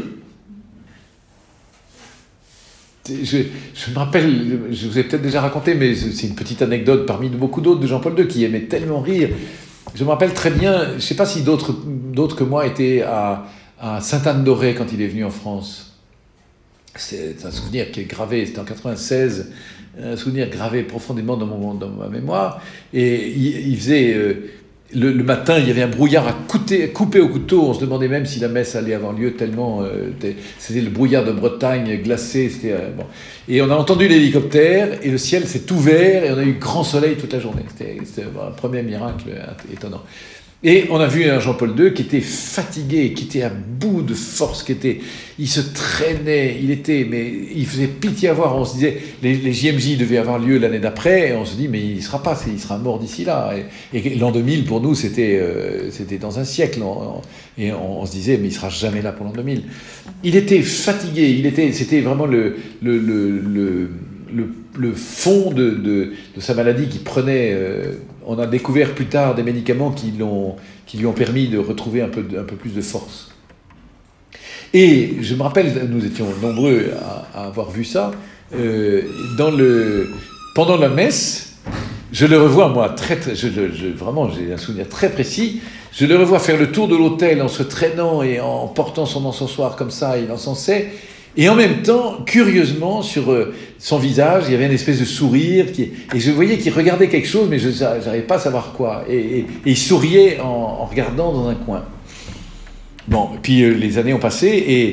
Je, je me rappelle, je vous ai peut-être déjà raconté, mais c'est une petite anecdote parmi beaucoup d'autres de Jean-Paul deux qui aimait tellement rire. Je me rappelle très bien, je ne sais pas si d'autres, d'autres que moi étaient à, à Sainte-Anne-d'Auray quand il est venu en France. C'est un souvenir qui est gravé, c'était en quatre-vingt-seize, un souvenir gravé profondément dans, mon, dans ma mémoire. Et il, il faisait... Euh, Le, le matin, il y avait un brouillard à couper, couper au couteau. On se demandait même si la messe allait avoir lieu tellement... Euh, c'était le brouillard de Bretagne glacé. C'était, euh, bon. Et on a entendu l'hélicoptère et le ciel s'est ouvert et on a eu grand soleil toute la journée. C'était, c'était un premier miracle étonnant. Et on a vu un Jean-Paul deux qui était fatigué, qui était à bout de force, qui était, il se traînait, il était, mais il faisait pitié à voir. On se disait, les, les J M J devaient avoir lieu l'année d'après, et on se dit, mais il ne sera pas, il sera mort d'ici là. Et, et l'an deux mille, pour nous, c'était, euh, c'était dans un siècle. On, et on, on se disait, mais il ne sera jamais là pour l'an deux mille. Il était fatigué, il était, c'était vraiment le, le, le, le, le, le fond de, de, de sa maladie qui prenait... Euh, on a découvert plus tard des médicaments qui, l'ont, qui lui ont permis de retrouver un peu, de, un peu plus de force. Et je me rappelle, nous étions nombreux à, à avoir vu ça, euh, dans le, pendant la messe, je le revois, moi, très, très, je, je, vraiment, j'ai un souvenir très précis, je le revois faire le tour de l'autel en se traînant et en portant son encensoir comme ça, il encensait. Et en même temps, curieusement, sur euh, son visage, il y avait une espèce de sourire, qui, et je voyais qu'il regardait quelque chose, mais je n'arrivais pas à savoir quoi. Et, et, et il souriait en, en regardant dans un coin. Bon, puis euh, les années ont passé, et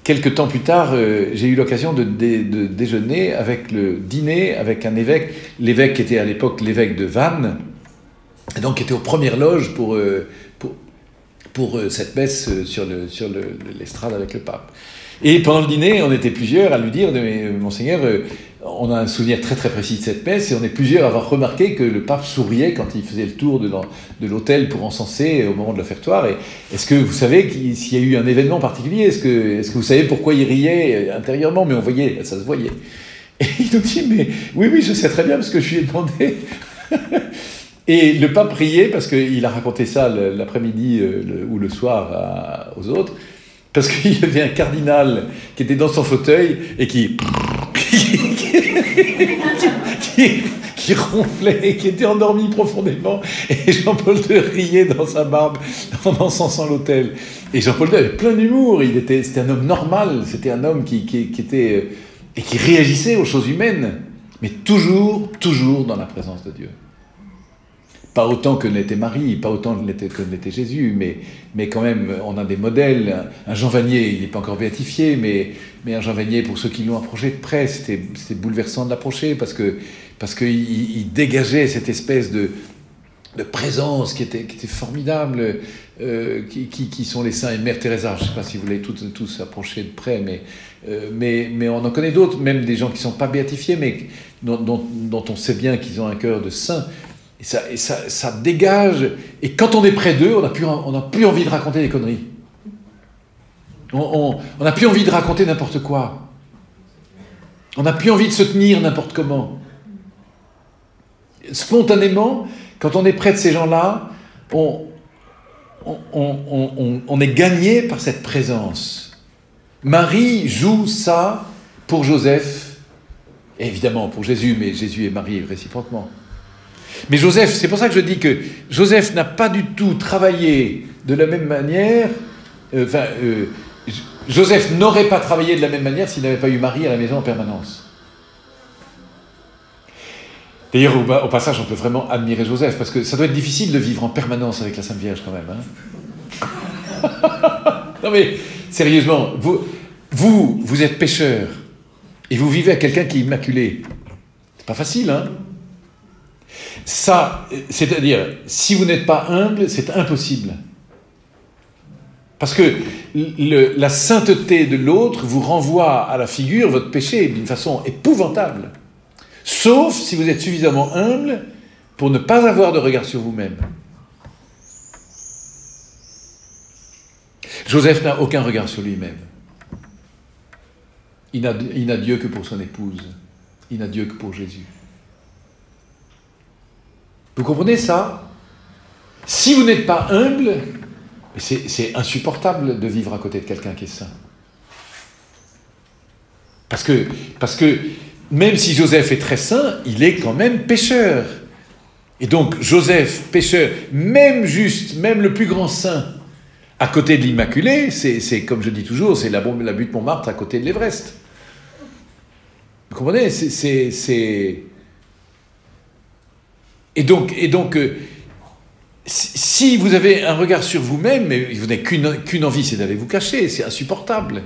quelques temps plus tard, euh, j'ai eu l'occasion de, dé, de déjeuner avec le dîner avec un évêque, l'évêque qui était à l'époque l'évêque de Vannes, et donc qui était aux premières loges pour, euh, pour, pour euh, cette messe sur, le, sur le, l'estrade avec le pape. Et pendant le dîner, on était plusieurs à lui dire, mais, Monseigneur, euh, on a un souvenir très très précis de cette messe, et on est plusieurs à avoir remarqué que le pape souriait quand il faisait le tour de, de l'autel pour encenser au moment de l'offertoire. Et est-ce que vous savez s'il y a eu un événement particulier? Est-ce que, est-ce que vous savez pourquoi il riait intérieurement? Mais on voyait, ça se voyait. Et il nous dit, mais oui, oui, je sais très bien, parce que je lui ai demandé. Et le pape riait, parce qu'il a raconté ça l'après-midi ou le soir à, aux autres, parce qu'il y avait un cardinal qui était dans son fauteuil et qui... qui, qui ronflait et qui était endormi profondément, et Jean-Paul deux riait dans sa barbe en encensant l'autel. Et Jean-Paul deux avait plein d'humour, il était, c'était un homme normal, c'était un homme qui, qui, qui était... et qui réagissait aux choses humaines, mais toujours, toujours dans la présence de Dieu. Pas autant que l'était Marie, pas autant que l'était, que l'était Jésus, mais, mais quand même, on a des modèles. Un Jean Vanier, il n'est pas encore béatifié, mais, mais un Jean Vanier, pour ceux qui l'ont approché de près, c'était, c'était bouleversant de l'approcher, parce que parce qu'il il dégageait cette espèce de, de présence qui était, qui était formidable, euh, qui, qui, qui sont les saints. Et Mère Teresa, je ne sais pas si vous l'avez tous, tous approché de près, mais, euh, mais, mais on en connaît d'autres, même des gens qui ne sont pas béatifiés, mais dont, dont, dont on sait bien qu'ils ont un cœur de saint. Et, ça, et ça, ça dégage. Et quand on est près d'eux, on n'a plus, on n'a plus envie de raconter des conneries. On n'a plus envie de raconter n'importe quoi. On n'a plus envie de se tenir n'importe comment. Spontanément, quand on est près de ces gens-là, on, on, on, on, on est gagné par cette présence. Marie joue ça pour Joseph, et évidemment pour Jésus, mais Jésus et Marie réciproquement. Mais Joseph, c'est pour ça que je dis que Joseph n'a pas du tout travaillé de la même manière, euh, enfin, euh, Joseph n'aurait pas travaillé de la même manière s'il n'avait pas eu Marie à la maison en permanence. D'ailleurs, au, au passage, on peut vraiment admirer Joseph, parce que ça doit être difficile de vivre en permanence avec la Sainte Vierge quand même. Hein. Non mais, sérieusement, vous, vous, vous êtes pécheur, et vous vivez avec quelqu'un qui est immaculé. C'est pas facile, hein. Ça, c'est-à-dire, si vous n'êtes pas humble, c'est impossible. Parce que le, la sainteté de l'autre vous renvoie à la figure, votre péché, d'une façon épouvantable. Sauf si vous êtes suffisamment humble pour ne pas avoir de regard sur vous-même. Joseph n'a aucun regard sur lui-même. Il n'a, il n'a Dieu que pour son épouse. Il n'a Dieu que pour Jésus. Vous comprenez ça? Si vous n'êtes pas humble, c'est, c'est insupportable de vivre à côté de quelqu'un qui est saint. Parce que, parce que même si Joseph est très saint, il est quand même pécheur. Et donc Joseph, pécheur, même juste, même le plus grand saint, à côté de l'Immaculée, c'est, c'est comme je dis toujours, c'est la, la butte Montmartre à côté de l'Everest. Vous comprenez? C'est... c'est, c'est... Et donc, et donc euh, si vous avez un regard sur vous-même, mais vous n'avez qu'une, qu'une envie, c'est d'aller vous cacher, c'est insupportable.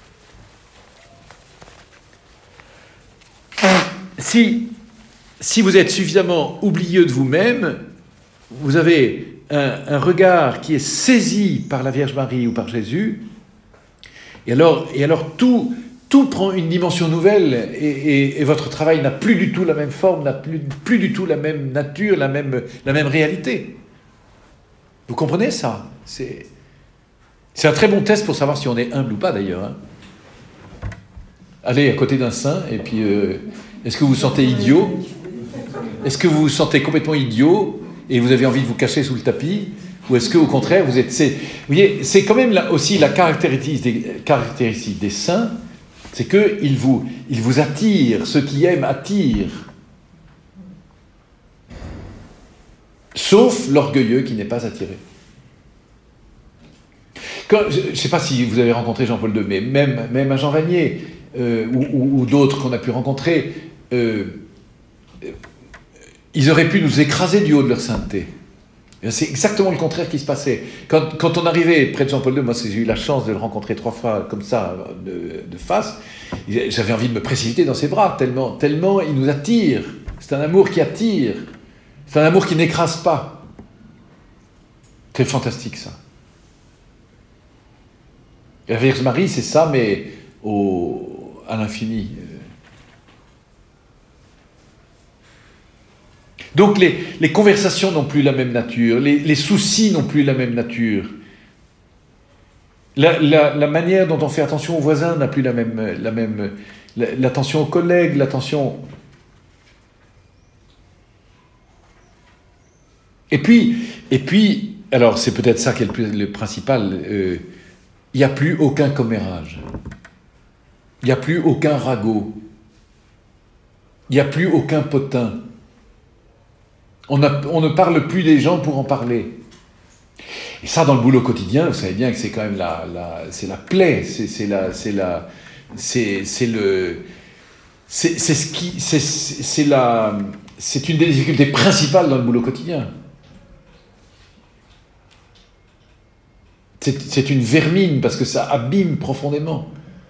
Si, si vous êtes suffisamment oublieux de vous-même, vous avez un, un regard qui est saisi par la Vierge Marie ou par Jésus, et alors, et alors tout... Tout prend une dimension nouvelle et, et, et votre travail n'a plus du tout la même forme, n'a plus, plus du tout la même nature, la même, la même réalité. Vous comprenez ça? C'est, c'est un très bon test pour savoir si on est humble ou pas d'ailleurs. Hein. Allez à côté d'un saint et puis euh, est-ce que vous vous sentez idiot? Est-ce que vous vous sentez complètement idiot et vous avez envie de vous cacher sous le tapis? Ou est-ce qu'au contraire vous êtes... C'est, vous voyez, c'est quand même là aussi la caractéristique des, caractéristique des saints. C'est qu'ils vous, ils vous attirent, ceux qui aiment attirent. Sauf l'orgueilleux qui n'est pas attiré. Quand, je ne sais pas si vous avez rencontré Jean-Paul deux, mais même, même à Jean Vanier, euh, ou, ou, ou d'autres qu'on a pu rencontrer, euh, ils auraient pu nous écraser du haut de leur sainteté. Et c'est exactement le contraire qui se passait. Quand, quand on arrivait près de Jean-Paul deux, moi j'ai eu la chance de le rencontrer trois fois comme ça, de, de face, j'avais envie de me précipiter dans ses bras, tellement, tellement il nous attire. C'est un amour qui attire. C'est un amour qui n'écrase pas. C'est fantastique ça. Et la Vierge Marie, c'est ça, mais au, à l'infini. Donc les, les conversations n'ont plus la même nature, les, les soucis n'ont plus la même nature. La, la, la manière dont on fait attention aux voisins n'a plus la même, la même la, l'attention aux collègues, l'attention... Et puis, et puis, alors c'est peut-être ça qui est le, plus, le principal, euh, il n'y a plus aucun commérage, il n'y a plus aucun ragot, il n'y a plus aucun potin. On, a, on ne parle plus des gens pour en parler. Et ça, dans le boulot quotidien, vous savez bien que c'est quand même la, la, c'est la plaie, c'est, c'est, la, c'est, la, c'est, c'est le... C'est, c'est, ce qui, c'est, c'est, la, c'est une des difficultés principales dans le boulot quotidien. C'est, c'est une vermine, parce que ça abîme profondément.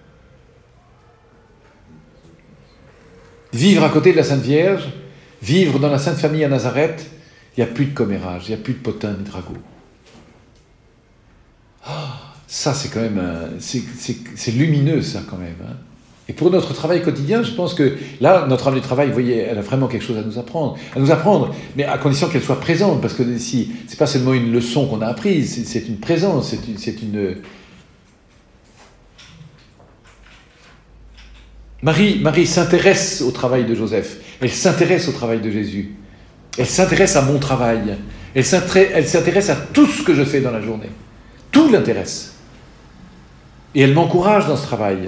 Vivre à côté de la Sainte Vierge, vivre dans la Sainte Famille à Nazareth, il n'y a plus de commérage, il n'y a plus de potin ni de ragot. Oh, ça, c'est quand même un, c'est, c'est, c'est lumineux, ça, quand même. Hein. Et pour notre travail quotidien, je pense que là, notre âme du travail, vous voyez, elle a vraiment quelque chose à nous apprendre. À nous apprendre, mais à condition qu'elle soit présente, parce que si, c'est pas seulement une leçon qu'on a apprise, c'est, c'est une présence, c'est une... C'est une... Marie, Marie s'intéresse au travail de Joseph, elle s'intéresse au travail de Jésus, elle s'intéresse à mon travail, elle s'intéresse, elle s'intéresse à tout ce que je fais dans la journée. Tout l'intéresse. Et elle m'encourage dans ce travail.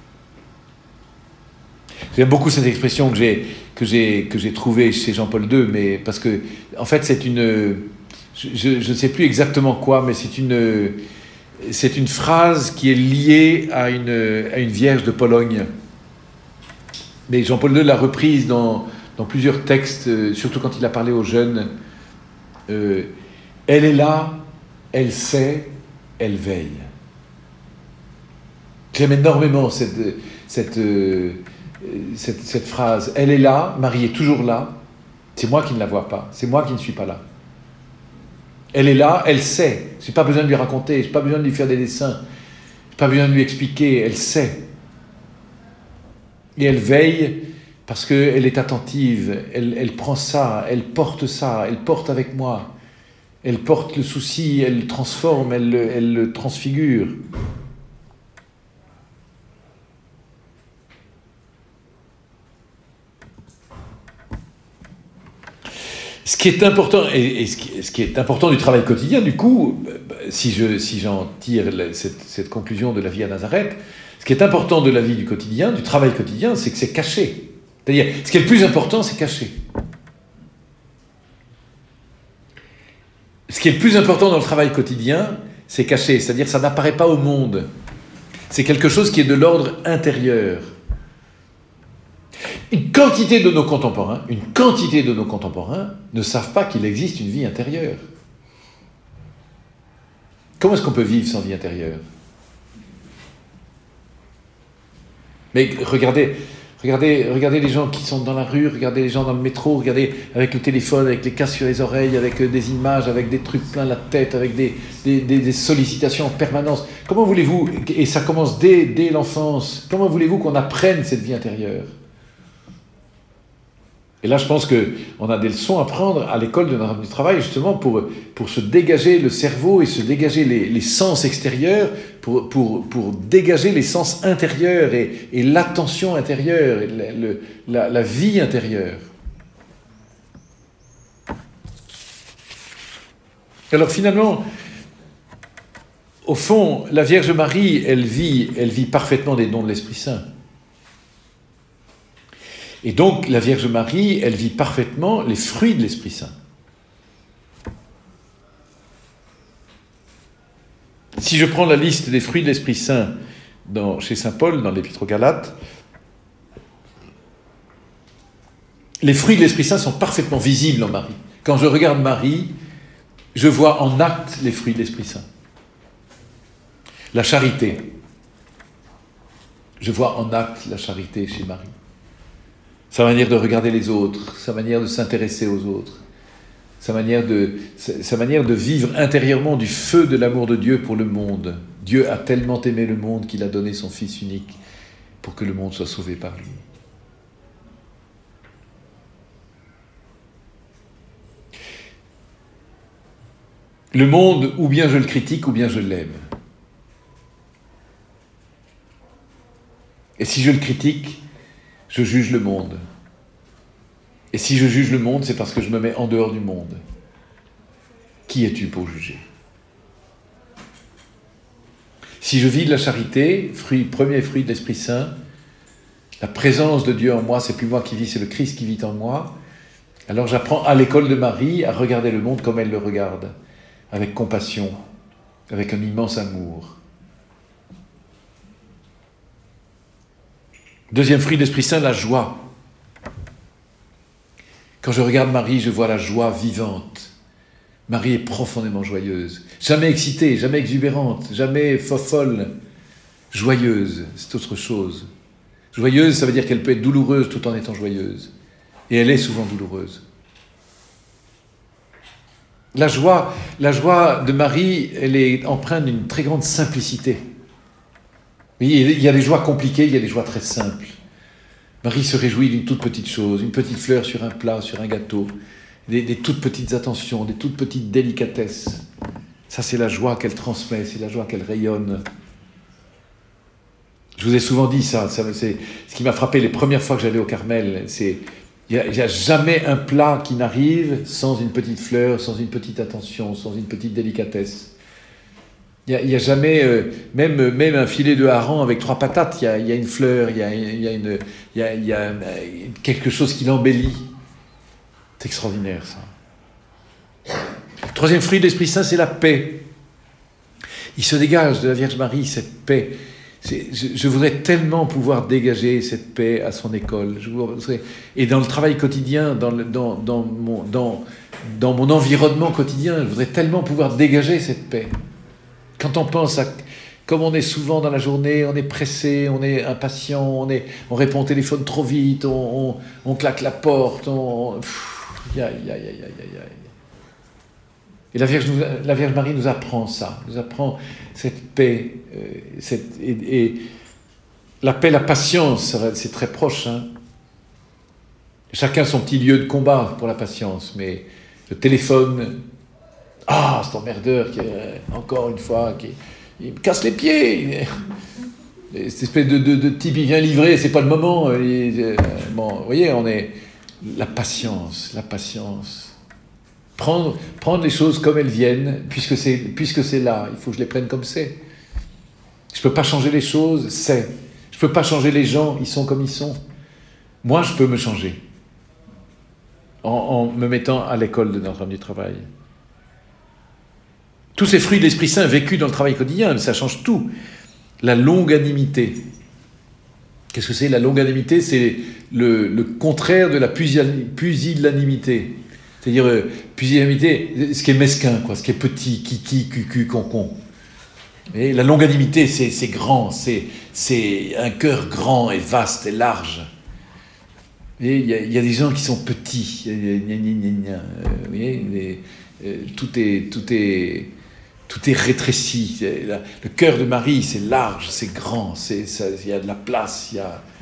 J'aime beaucoup cette expression que j'ai, que j'ai, que j'ai trouvée chez Jean-Paul deux, mais parce que, en fait, c'est une... Je ne sais plus exactement quoi, mais c'est une, c'est une phrase qui est liée à une, à une vierge de Pologne. Mais Jean-Paul deux l'a reprise dans, dans plusieurs textes, euh, surtout quand il a parlé aux jeunes. Euh, elle est là, elle sait, elle veille. J'aime énormément cette, cette, euh, cette, cette phrase. Elle est là, Marie est toujours là. C'est moi qui ne la vois pas, c'est moi qui ne suis pas là. Elle est là, elle sait. Je n'ai pas besoin de lui raconter, je n'ai pas besoin de lui faire des dessins, je n'ai pas besoin de lui expliquer, elle sait. Et elle veille parce qu'elle est attentive, elle, elle prend ça, elle porte ça, elle porte avec moi. Elle porte le souci, elle le transforme, elle, elle le transfigure. Ce qui est important, et, et ce, qui, ce qui est important du travail quotidien, du coup, si, je, si j'en tire cette, cette conclusion de la vie à Nazareth, ce qui est important de la vie du quotidien, du travail quotidien, c'est que c'est caché. C'est-à-dire, ce qui est le plus important, c'est caché. Ce qui est le plus important dans le travail quotidien, c'est caché. C'est-à-dire, ça n'apparaît pas au monde. C'est quelque chose qui est de l'ordre intérieur. Une quantité de nos contemporains, une quantité de nos contemporains ne savent pas qu'il existe une vie intérieure. Comment est-ce qu'on peut vivre sans vie intérieure ? Mais regardez, regardez, regardez les gens qui sont dans la rue, regardez les gens dans le métro, regardez avec le téléphone, avec les casques sur les oreilles, avec des images, avec des trucs plein la tête, avec des, des, des, des sollicitations en permanence. Comment voulez-vous, et ça commence dès, dès l'enfance, comment voulez-vous qu'on apprenne cette vie intérieure ? Et là, je pense qu'on a des leçons à prendre à l'école de notre travail, justement, pour, pour se dégager le cerveau et se dégager les, les sens extérieurs, pour, pour, pour dégager les sens intérieurs et, et l'attention intérieure, et le, le, la, la vie intérieure. Alors finalement, au fond, la Vierge Marie, elle vit, elle vit parfaitement des dons de l'Esprit Saint. Et donc, la Vierge Marie, elle vit parfaitement les fruits de l'Esprit Saint. Si je prends la liste des fruits de l'Esprit Saint dans, chez saint Paul, dans l'Épître aux Galates, les fruits de l'Esprit Saint sont parfaitement visibles en Marie. Quand je regarde Marie, je vois en acte les fruits de l'Esprit Saint. La charité. Je vois en acte la charité chez Marie. Sa manière de regarder les autres, sa manière de s'intéresser aux autres, sa manière de, sa manière de vivre intérieurement du feu de l'amour de Dieu pour le monde. Dieu a tellement aimé le monde qu'il a donné son Fils unique pour que le monde soit sauvé par lui. Le monde, ou bien je le critique, ou bien je l'aime. Et si je le critique, je juge le monde. Et si je juge le monde, c'est parce que je me mets en dehors du monde. Qui es-tu pour juger ? Si je vis de la charité, fruit, premier fruit de l'Esprit Saint, la présence de Dieu en moi, c'est plus moi qui vis, c'est le Christ qui vit en moi, alors j'apprends à l'école de Marie à regarder le monde comme elle le regarde, avec compassion, avec un immense amour. Deuxième fruit de l'Esprit Saint, la joie. Quand je regarde Marie, je vois la joie vivante. Marie est profondément joyeuse. Jamais excitée, jamais exubérante, jamais fofolle. Joyeuse, c'est autre chose. Joyeuse, ça veut dire qu'elle peut être douloureuse tout en étant joyeuse. Et elle est souvent douloureuse. La joie, la joie de Marie, elle est empreinte d'une très grande simplicité. Il y a des joies compliquées, il y a des joies très simples. Marie se réjouit d'une toute petite chose, une petite fleur sur un plat, sur un gâteau, des, des toutes petites attentions, des toutes petites délicatesses. Ça, c'est la joie qu'elle transmet, c'est la joie qu'elle rayonne. Je vous ai souvent dit ça, ça c'est ce qui m'a frappé les premières fois que j'allais au Carmel, c'est il n'y a, a jamais un plat qui n'arrive sans une petite fleur, sans une petite attention, sans une petite délicatesse. Il n'y a, a jamais, euh, même, même un filet de hareng avec trois patates, il y a, y a une fleur, il y a, y a, une, y a, y a quelque chose qui l'embellit. C'est extraordinaire, ça. Le troisième fruit de l'Esprit Saint, c'est la paix. Il se dégage de la Vierge Marie cette paix. C'est, je, je voudrais tellement pouvoir dégager cette paix à son école. Je voudrais, et dans le travail quotidien, dans, le, dans, dans, mon, dans, dans mon environnement quotidien, je voudrais tellement pouvoir dégager cette paix. Quand on pense à comme on est souvent dans la journée, on est pressé, on est impatient, on, est, on répond au téléphone trop vite, on, on, on claque la porte, on... Pff, aïe, aïe, aïe, aïe, aïe. Et la Vierge, nous, la Vierge Marie nous apprend ça, nous apprend cette paix, euh, cette, et, et la paix, la patience, c'est très proche. Hein. Chacun son petit lieu de combat pour la patience, mais le téléphone... Ah, cet emmerdeur, qui, euh, encore une fois, qui, il me casse les pieds. Cette espèce de, de, de type, il vient livrer, c'est pas le moment. Il, euh, bon, vous voyez, on est... La patience, la patience. Prendre, prendre les choses comme elles viennent, puisque c'est, puisque c'est là, il faut que je les prenne comme c'est. Je peux pas changer les choses, c'est. Je peux pas changer les gens, ils sont comme ils sont. Moi, je peux me changer. En, en me mettant à l'école de Notre-Dame du Travail. Tous ces fruits de l'Esprit Saint vécus dans le travail quotidien, ça change tout. La longanimité. Qu'est-ce que c'est la longanimité ? C'est le, le contraire de la pusillanimité. C'est-à-dire, euh, pusillanimité, ce qui est mesquin, quoi, ce qui est petit, kiki, cucu, concon. Et la longanimité, c'est, c'est grand, c'est, c'est un cœur grand et vaste et large. Et il y, y a des gens qui sont petits. Gna, gna, gna, gna, euh, vous voyez, les, euh, tout est... Tout est Tout est rétréci. Le cœur de Marie, c'est large, c'est grand, c'est, ça, il y a de la place, il y a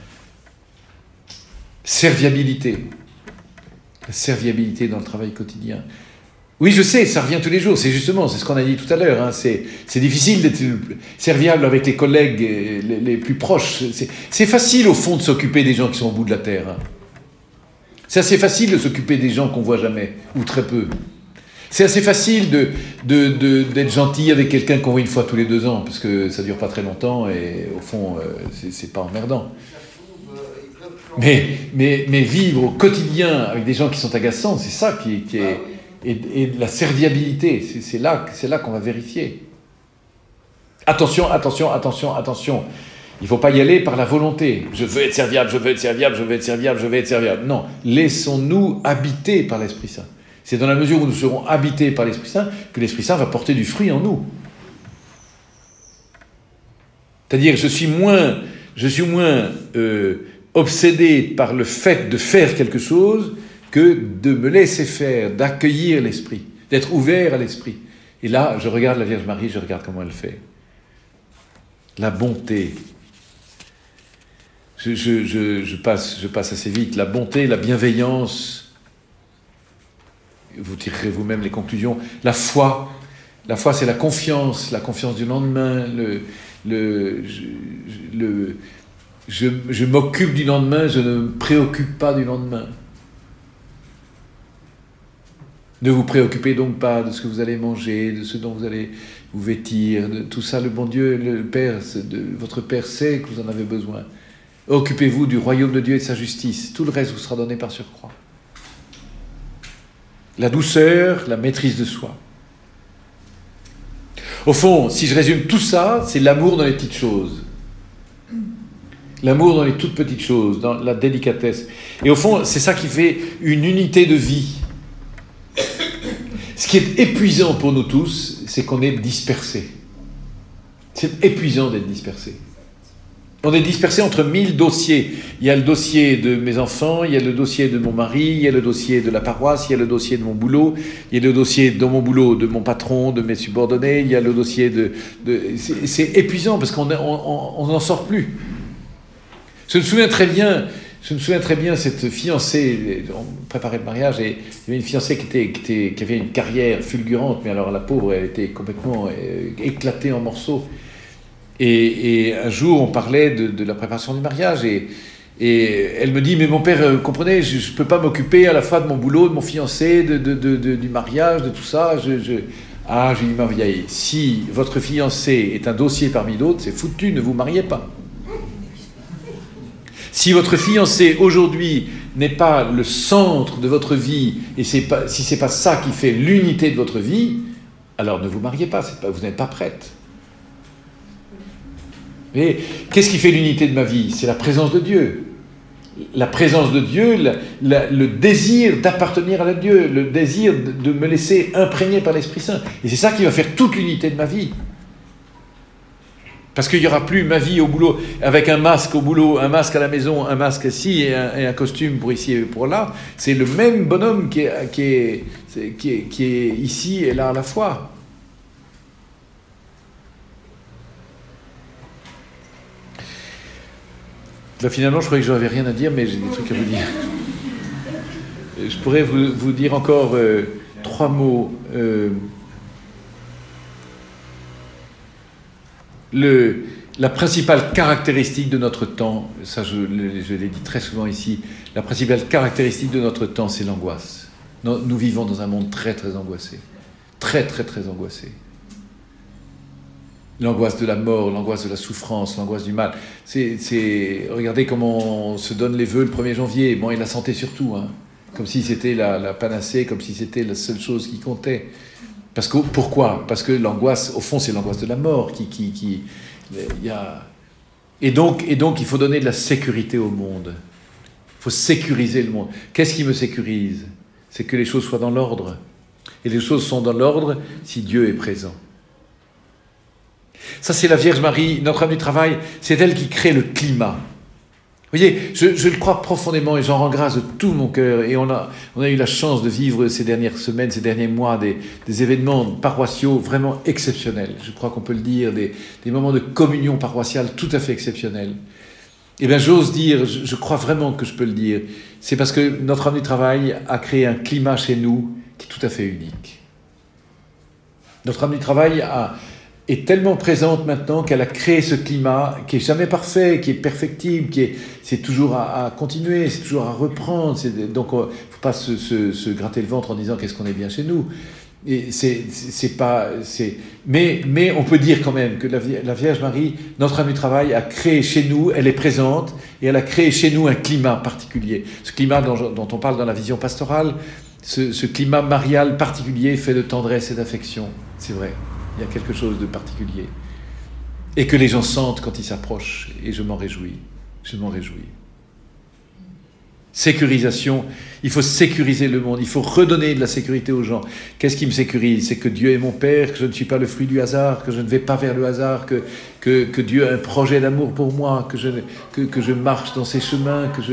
serviabilité. La serviabilité dans le travail quotidien. Oui, je sais, ça revient tous les jours. C'est justement, c'est ce qu'on a dit tout à l'heure. Hein, c'est, c'est difficile d'être serviable avec les collègues les, les plus proches. C'est, c'est facile, au fond, de s'occuper des gens qui sont au bout de la terre. Hein. C'est assez facile de s'occuper des gens qu'on voit jamais, ou très peu. C'est assez facile de, de, de, d'être gentil avec quelqu'un qu'on voit une fois tous les deux ans, parce que ça ne dure pas très longtemps et au fond, euh, c'est, c'est pas emmerdant. Mais, mais, mais vivre au quotidien avec des gens qui sont agaçants, c'est ça qui, qui est... Et, et la serviabilité, c'est, c'est, là, c'est là qu'on va vérifier. Attention, attention, attention, attention. Il ne faut pas y aller par la volonté. Je veux être serviable, je veux être serviable, je veux être serviable, je veux être serviable. Non, laissons-nous habiter par l'Esprit Saint. C'est dans la mesure où nous serons habités par l'Esprit Saint que l'Esprit Saint va porter du fruit en nous. C'est-à-dire, je suis moins, je suis moins euh, obsédé par le fait de faire quelque chose que de me laisser faire, d'accueillir l'Esprit, d'être ouvert à l'Esprit. Et là, je regarde la Vierge Marie, je regarde comment elle fait. La bonté. Je, je, je, je, passe, je passe assez vite. La bonté, la bienveillance. Vous tirerez vous-même les conclusions. La foi. La foi, c'est la confiance, la confiance du lendemain. Le, le, je, le, je, je m'occupe du lendemain, je ne me préoccupe pas du lendemain. Ne vous préoccupez donc pas de ce que vous allez manger, de ce dont vous allez vous vêtir, de tout ça. Le bon Dieu, le Père, de, votre Père sait que vous en avez besoin. Occupez-vous du royaume de Dieu et de sa justice. Tout le reste vous sera donné par surcroît. La douceur, la maîtrise de soi. Au fond, si je résume tout ça, c'est l'amour dans les petites choses. L'amour dans les toutes petites choses, dans la délicatesse. Et au fond, c'est ça qui fait une unité de vie. Ce qui est épuisant pour nous tous, c'est qu'on est dispersés. C'est épuisant d'être dispersés. On est dispersés entre mille dossiers. Il y a le dossier de mes enfants, il y a le dossier de mon mari, il y a le dossier de la paroisse, il y a le dossier de mon boulot, il y a le dossier dans mon boulot de mon patron, de mes subordonnés, il y a le dossier de... de c'est, c'est épuisant parce qu'on n'en sort plus. Je me souviens très bien... Je me souviens très bien, cette fiancée, on préparait le mariage, et il y avait une fiancée qui, était, qui, était, qui avait une carrière fulgurante, mais alors la pauvre, elle était complètement euh, éclatée en morceaux. Et, et un jour, on parlait de, de la préparation du mariage, et, et elle me dit, mais mon père, euh, comprenez, je ne peux pas m'occuper à la fois de mon boulot, de mon fiancé, de, de, de, de, du mariage, de tout ça. Je, je... Ah, je lui dis, ma vieille, si votre fiancé est un dossier parmi d'autres, c'est foutu, ne vous mariez pas. Si votre fiancé aujourd'hui n'est pas le centre de votre vie, et c'est pas, si ce n'est pas ça qui fait l'unité de votre vie, alors ne vous mariez pas, c'est pas vous n'êtes pas prête. Mais qu'est-ce qui fait l'unité de ma vie ? C'est la présence de Dieu. La présence de Dieu, la, la, le désir d'appartenir à Dieu, le désir de, de me laisser imprégner par l'Esprit Saint. Et c'est ça qui va faire toute l'unité de ma vie. Parce qu'il n'y aura plus ma vie au boulot, avec un masque au boulot, un masque à la maison, un masque ici et un, et un costume pour ici et pour là. C'est le même bonhomme qui est, qui est, qui est, qui est ici et là à la fois. Là, finalement, je croyais que je n'avais rien à dire, mais j'ai des trucs à vous dire. Je pourrais vous, vous dire encore euh, trois mots. Euh, Le, la principale caractéristique de notre temps, ça je, je l'ai dit très souvent ici, la principale caractéristique de notre temps, c'est l'angoisse. Nous, nous vivons dans un monde très très angoissé. Très très très angoissé. L'angoisse de la mort, l'angoisse de la souffrance, l'angoisse du mal. C'est, c'est, regardez comment on se donne les vœux le premier janvier. Bon, et la santé surtout, hein. Comme si c'était la, la panacée, comme si c'était la seule chose qui comptait. Parce que, pourquoi ? Parce que l'angoisse, au fond, c'est l'angoisse de la mort qui... qui, qui il y a... et, donc, et donc, il faut donner de la sécurité au monde. Il faut sécuriser le monde. Qu'est-ce qui me sécurise ? C'est que les choses soient dans l'ordre. Et les choses sont dans l'ordre si Dieu est présent. Ça, c'est la Vierge Marie, notre âme du travail. C'est elle qui crée le climat. Vous voyez, je, je le crois profondément et j'en rends grâce de tout mon cœur. Et on a, on a eu la chance de vivre ces dernières semaines, ces derniers mois, des, des événements paroissiaux vraiment exceptionnels. Je crois qu'on peut le dire, des, des moments de communion paroissiale tout à fait exceptionnels. Eh bien, j'ose dire, je, je crois vraiment que je peux le dire, c'est parce que notre âme du travail a créé un climat chez nous qui est tout à fait unique. Notre âme du travail a... est tellement présente maintenant qu'elle a créé ce climat qui est jamais parfait, qui est perfectible, qui est, c'est toujours à, à continuer, c'est toujours à reprendre. C'est, donc, il ne faut pas se, se, se gratter le ventre en disant qu'est-ce qu'on est bien chez nous. Et c'est, c'est, c'est pas, c'est, mais, mais on peut dire quand même que la, la Vierge Marie, notre âme du travail, a créé chez nous, elle est présente, et elle a créé chez nous un climat particulier. Ce climat dont, dont on parle dans la vision pastorale, ce, ce climat marial particulier fait de tendresse et d'affection. C'est vrai. Il y a quelque chose de particulier. Et que les gens sentent quand ils s'approchent. Et je m'en réjouis. Je m'en réjouis. Sécurisation, il faut sécuriser le monde, il faut redonner de la sécurité aux gens. Qu'est-ce qui me sécurise? C'est que Dieu est mon Père, que je ne suis pas le fruit du hasard, que je ne vais pas vers le hasard, que, que, que Dieu a un projet d'amour pour moi, que je, que, que je marche dans ses chemins, que je...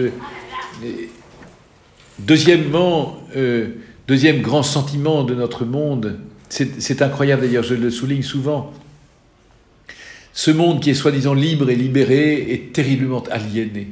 Deuxièmement, euh, deuxième grand sentiment de notre monde, c'est, c'est incroyable d'ailleurs, je le souligne souvent, ce monde qui est soi-disant libre et libéré est terriblement aliéné.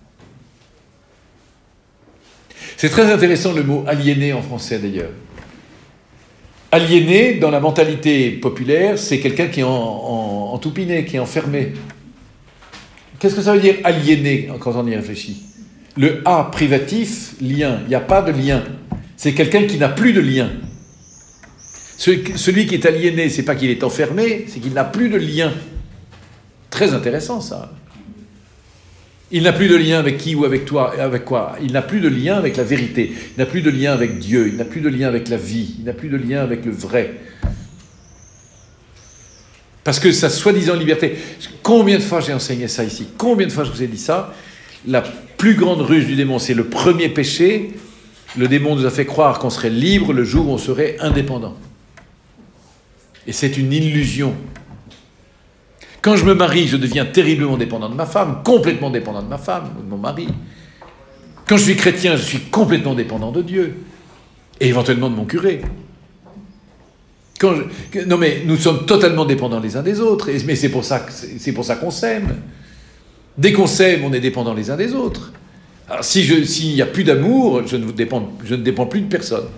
C'est très intéressant le mot « aliéné » en français d'ailleurs. Aliéné, dans la mentalité populaire, c'est quelqu'un qui est en, en, en toupiné, qui est enfermé. Qu'est-ce que ça veut dire « aliéné » quand on y réfléchit? Le « a » privatif, lien, il n'y a pas de lien. C'est quelqu'un qui n'a plus de lien. Celui qui est aliéné, c'est pas qu'il est enfermé, c'est qu'il n'a plus de lien. Très intéressant ça. Il n'a plus de lien avec qui ou avec toi, avec quoi? Il n'a plus de lien avec la vérité, il n'a plus de lien avec Dieu, il n'a plus de lien avec la vie, il n'a plus de lien avec le vrai. Parce que sa soi-disant liberté, combien de fois j'ai enseigné ça ici? Combien de fois je vous ai dit ça? La plus grande ruse du démon, c'est le premier péché. Le démon nous a fait croire qu'on serait libre le jour où on serait indépendant. Et c'est une illusion. Quand je me marie, je deviens terriblement dépendant de ma femme, complètement dépendant de ma femme ou de mon mari. Quand je suis chrétien, je suis complètement dépendant de Dieu et éventuellement de mon curé. Quand je... Non mais nous sommes totalement dépendants les uns des autres, mais c'est pour ça, que c'est pour ça qu'on s'aime. Dès qu'on s'aime, on est dépendants les uns des autres. Alors si je, s'il n'y a plus d'amour, je ne, dépends, je ne dépends plus de personne.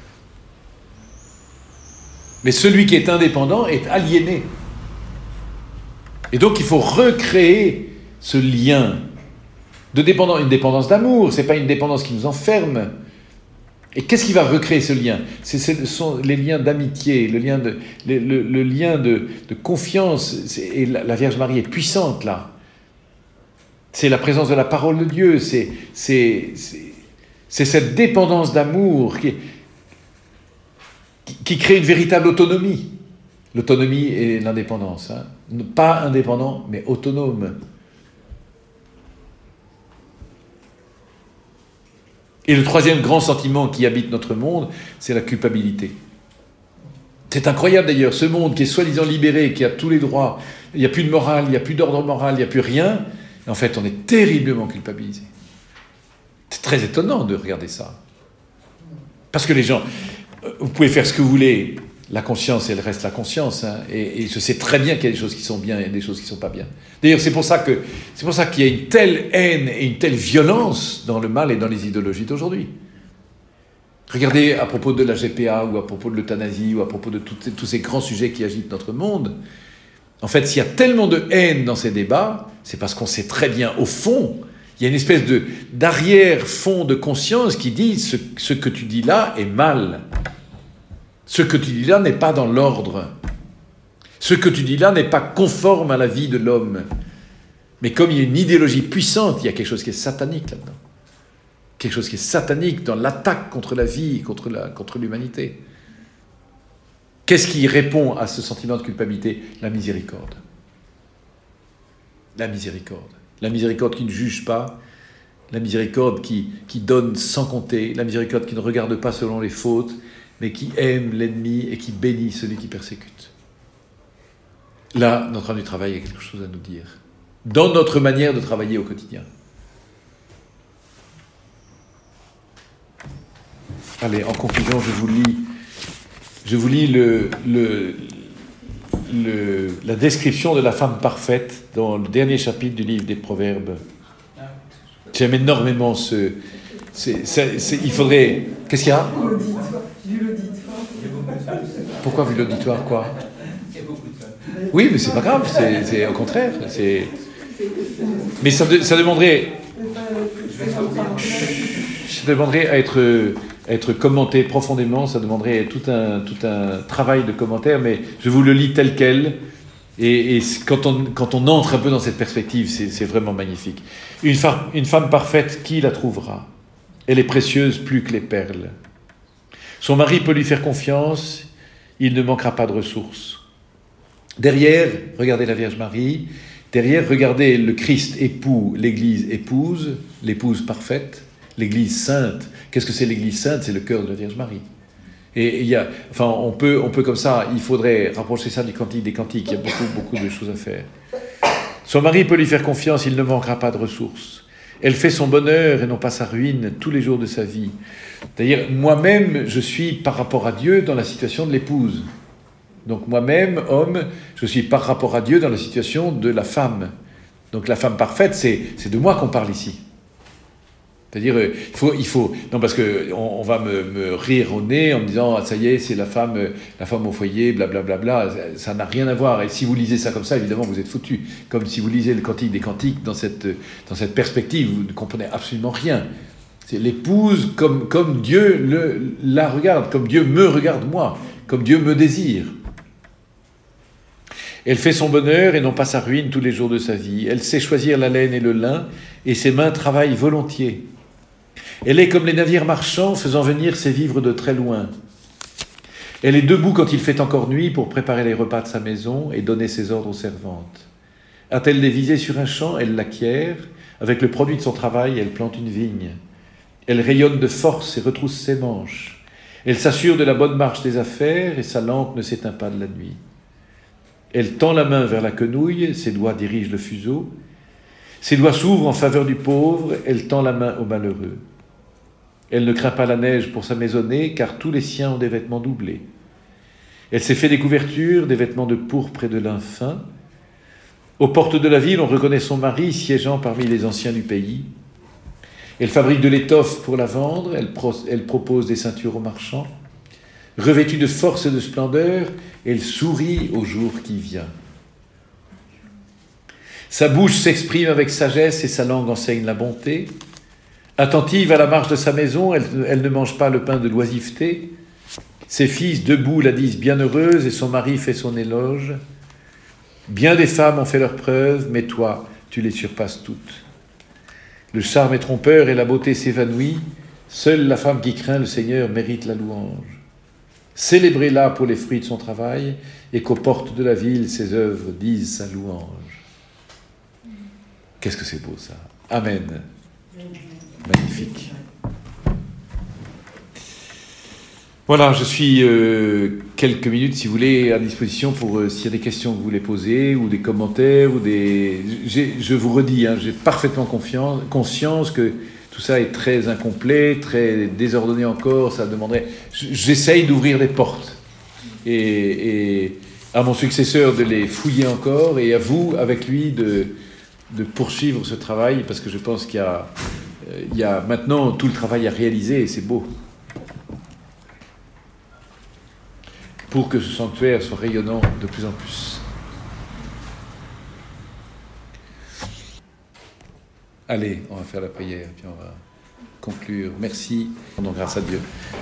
Mais celui qui est indépendant est aliéné. Et donc il faut recréer ce lien de dépendance, une dépendance d'amour, c'est pas une dépendance qui nous enferme. Et qu'est-ce qui va recréer ce lien? C'est, ce sont les liens d'amitié, le lien de, le, le, le lien de, de confiance. C'est, et la, la Vierge Marie est puissante là. C'est la présence de la parole de Dieu, c'est, c'est, c'est, c'est cette dépendance d'amour qui, qui, qui crée une véritable autonomie. L'autonomie et l'indépendance. Hein. Pas indépendant, mais autonome. Et le troisième grand sentiment qui habite notre monde, c'est la culpabilité. C'est incroyable d'ailleurs, ce monde qui est soi-disant libéré, qui a tous les droits, il n'y a plus de morale, il n'y a plus d'ordre moral, il n'y a plus rien, et en fait on est terriblement culpabilisé. C'est très étonnant de regarder ça. Parce que les gens, vous pouvez faire ce que vous voulez, la conscience, elle reste la conscience, hein, et, et je sais très bien qu'il y a des choses qui sont bien et des choses qui ne sont pas bien. D'ailleurs, c'est pour ça que, c'est pour ça qu'il y a une telle haine et une telle violence dans le mal et dans les idéologies d'aujourd'hui. Regardez à propos de la G P A ou à propos de l'euthanasie ou à propos de tout, tous ces grands sujets qui agitent notre monde. En fait, s'il y a tellement de haine dans ces débats, c'est parce qu'on sait très bien, au fond, il y a une espèce de, d'arrière-fond de conscience qui dit ce, ce que tu dis là est mal. Ce que tu dis là n'est pas dans l'ordre. Ce que tu dis là n'est pas conforme à la vie de l'homme. Mais comme il y a une idéologie puissante, il y a quelque chose qui est satanique là-dedans. Quelque chose qui est satanique dans l'attaque contre la vie, contre, la, contre l'humanité. Qu'est-ce qui répond à ce sentiment de culpabilité? La miséricorde. La miséricorde. La miséricorde qui ne juge pas, la miséricorde qui, qui donne sans compter, la miséricorde qui ne regarde pas selon les fautes, mais qui aime l'ennemi et qui bénit celui qui persécute. Là, notre âme du travail a quelque chose à nous dire. Dans notre manière de travailler au quotidien. Allez, en conclusion, je vous lis, je vous lis le, le, le, la description de la femme parfaite dans le dernier chapitre du livre des Proverbes. J'aime énormément ce... C'est, c'est, c'est, il faudrait... Qu'est-ce qu'il y a? Vu l'auditoire. Pourquoi vu l'auditoire, quoi? Oui, mais c'est pas grave, c'est, c'est au contraire. C'est... Mais ça, de, ça demanderait... Ça demanderait à être, à être commenté profondément, ça demanderait tout un, tout un travail de commentaire, mais je vous le lis tel quel, et, et quand, on, quand on entre un peu dans cette perspective, c'est, c'est vraiment magnifique. Une femme, une femme parfaite, qui la trouvera? Elle est précieuse plus que les perles. Son mari peut lui faire confiance, il ne manquera pas de ressources. Derrière, regardez la Vierge Marie, derrière, regardez le Christ époux, l'Église épouse, l'épouse parfaite, l'Église sainte. Qu'est-ce que c'est l'Église sainte? C'est le cœur de la Vierge Marie. Et il y a, enfin, on peut, on peut comme ça, il faudrait rapprocher ça du Cantique des Cantiques. Il y a beaucoup, beaucoup de choses à faire. Son mari peut lui faire confiance, il ne manquera pas de ressources. Elle fait son bonheur et non pas sa ruine tous les jours de sa vie. C'est-à-dire, moi-même, je suis par rapport à Dieu dans la situation de l'épouse. Donc moi-même, homme, je suis par rapport à Dieu dans la situation de la femme. Donc la femme parfaite, c'est, c'est de moi qu'on parle ici. C'est-à-dire, il faut, il faut, non parce que on, on va me, me rire au nez en me disant, ah, ça y est, c'est la femme, la femme au foyer, blablabla. Bla, bla, bla. Ça n'a rien à voir. Et si vous lisez ça comme ça, évidemment, vous êtes foutus. Comme si vous lisez le Cantique des Cantiques dans cette, dans cette perspective, vous ne comprenez absolument rien. C'est l'épouse comme, comme Dieu le, la regarde, comme Dieu me regarde moi, comme Dieu me désire. Elle fait son bonheur et non pas sa ruine tous les jours de sa vie. Elle sait choisir la laine et le lin, et ses mains travaillent volontiers. Elle est comme les navires marchands faisant venir ses vivres de très loin. Elle est debout quand il fait encore nuit pour préparer les repas de sa maison et donner ses ordres aux servantes. A-t-elle des visées sur un champ? Elle l'acquiert. Avec le produit de son travail, elle plante une vigne. Elle rayonne de force et retrousse ses manches. Elle s'assure de la bonne marche des affaires et sa lampe ne s'éteint pas de la nuit. Elle tend la main vers la quenouille, ses doigts dirigent le fuseau. Ses doigts s'ouvrent en faveur du pauvre, elle tend la main au malheureux. Elle ne craint pas la neige pour sa maisonnée, car tous les siens ont des vêtements doublés. Elle s'est fait des couvertures, des vêtements de pourpre et de lin fin. Aux portes de la ville, on reconnaît son mari, siégeant parmi les anciens du pays. Elle fabrique de l'étoffe pour la vendre, elle, pro- elle propose des ceintures aux marchands. Revêtue de force et de splendeur, elle sourit au jour qui vient. Sa bouche s'exprime avec sagesse et sa langue enseigne la bonté. Attentive à la marche de sa maison, elle, elle ne mange pas le pain de l'oisiveté. Ses fils debout la disent bienheureuse et son mari fait son éloge. Bien des femmes ont fait leur preuve, mais toi, tu les surpasses toutes. Le charme est trompeur et la beauté s'évanouit. Seule la femme qui craint le Seigneur mérite la louange. Célébrez-la pour les fruits de son travail et qu'aux portes de la ville, ses œuvres disent sa louange. Qu'est-ce que c'est beau ça. Amen. Magnifique. Voilà, je suis euh, quelques minutes, si vous voulez, à disposition pour euh, s'il y a des questions que vous voulez poser ou des commentaires ou des. J'ai, je vous redis, hein, j'ai parfaitement confiance, conscience que tout ça est très incomplet, très désordonné encore. Ça demanderait. J'essaye d'ouvrir des portes et, et à mon successeur de les fouiller encore et à vous, avec lui, de de poursuivre ce travail parce que je pense qu'il y a il y a maintenant tout le travail à réaliser et c'est beau. Pour que ce sanctuaire soit rayonnant de plus en plus. Allez, on va faire la prière, puis on va conclure. Merci, rendons grâce à Dieu.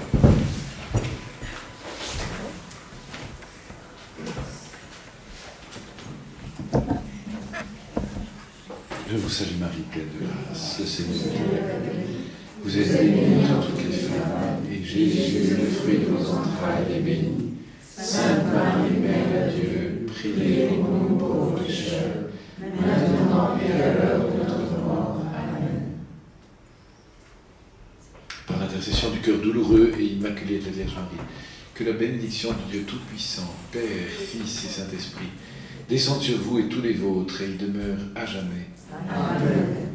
Je vous salue Marie, pleine de grâce, le Seigneur est avec vous. Vous êtes bénie entre toutes les femmes, et Jésus, le fruit de vos entrailles, est béni. Sainte Marie, Mère de Dieu, priez pour nous pauvres pécheurs, maintenant et à l'heure de notre mort. Amen. Par l'intercession du cœur douloureux et immaculé de la Vierge Marie, que la bénédiction du Dieu Tout-Puissant, Père, Fils et Saint-Esprit, descende sur vous et tous les vôtres et y demeure à jamais. Amen.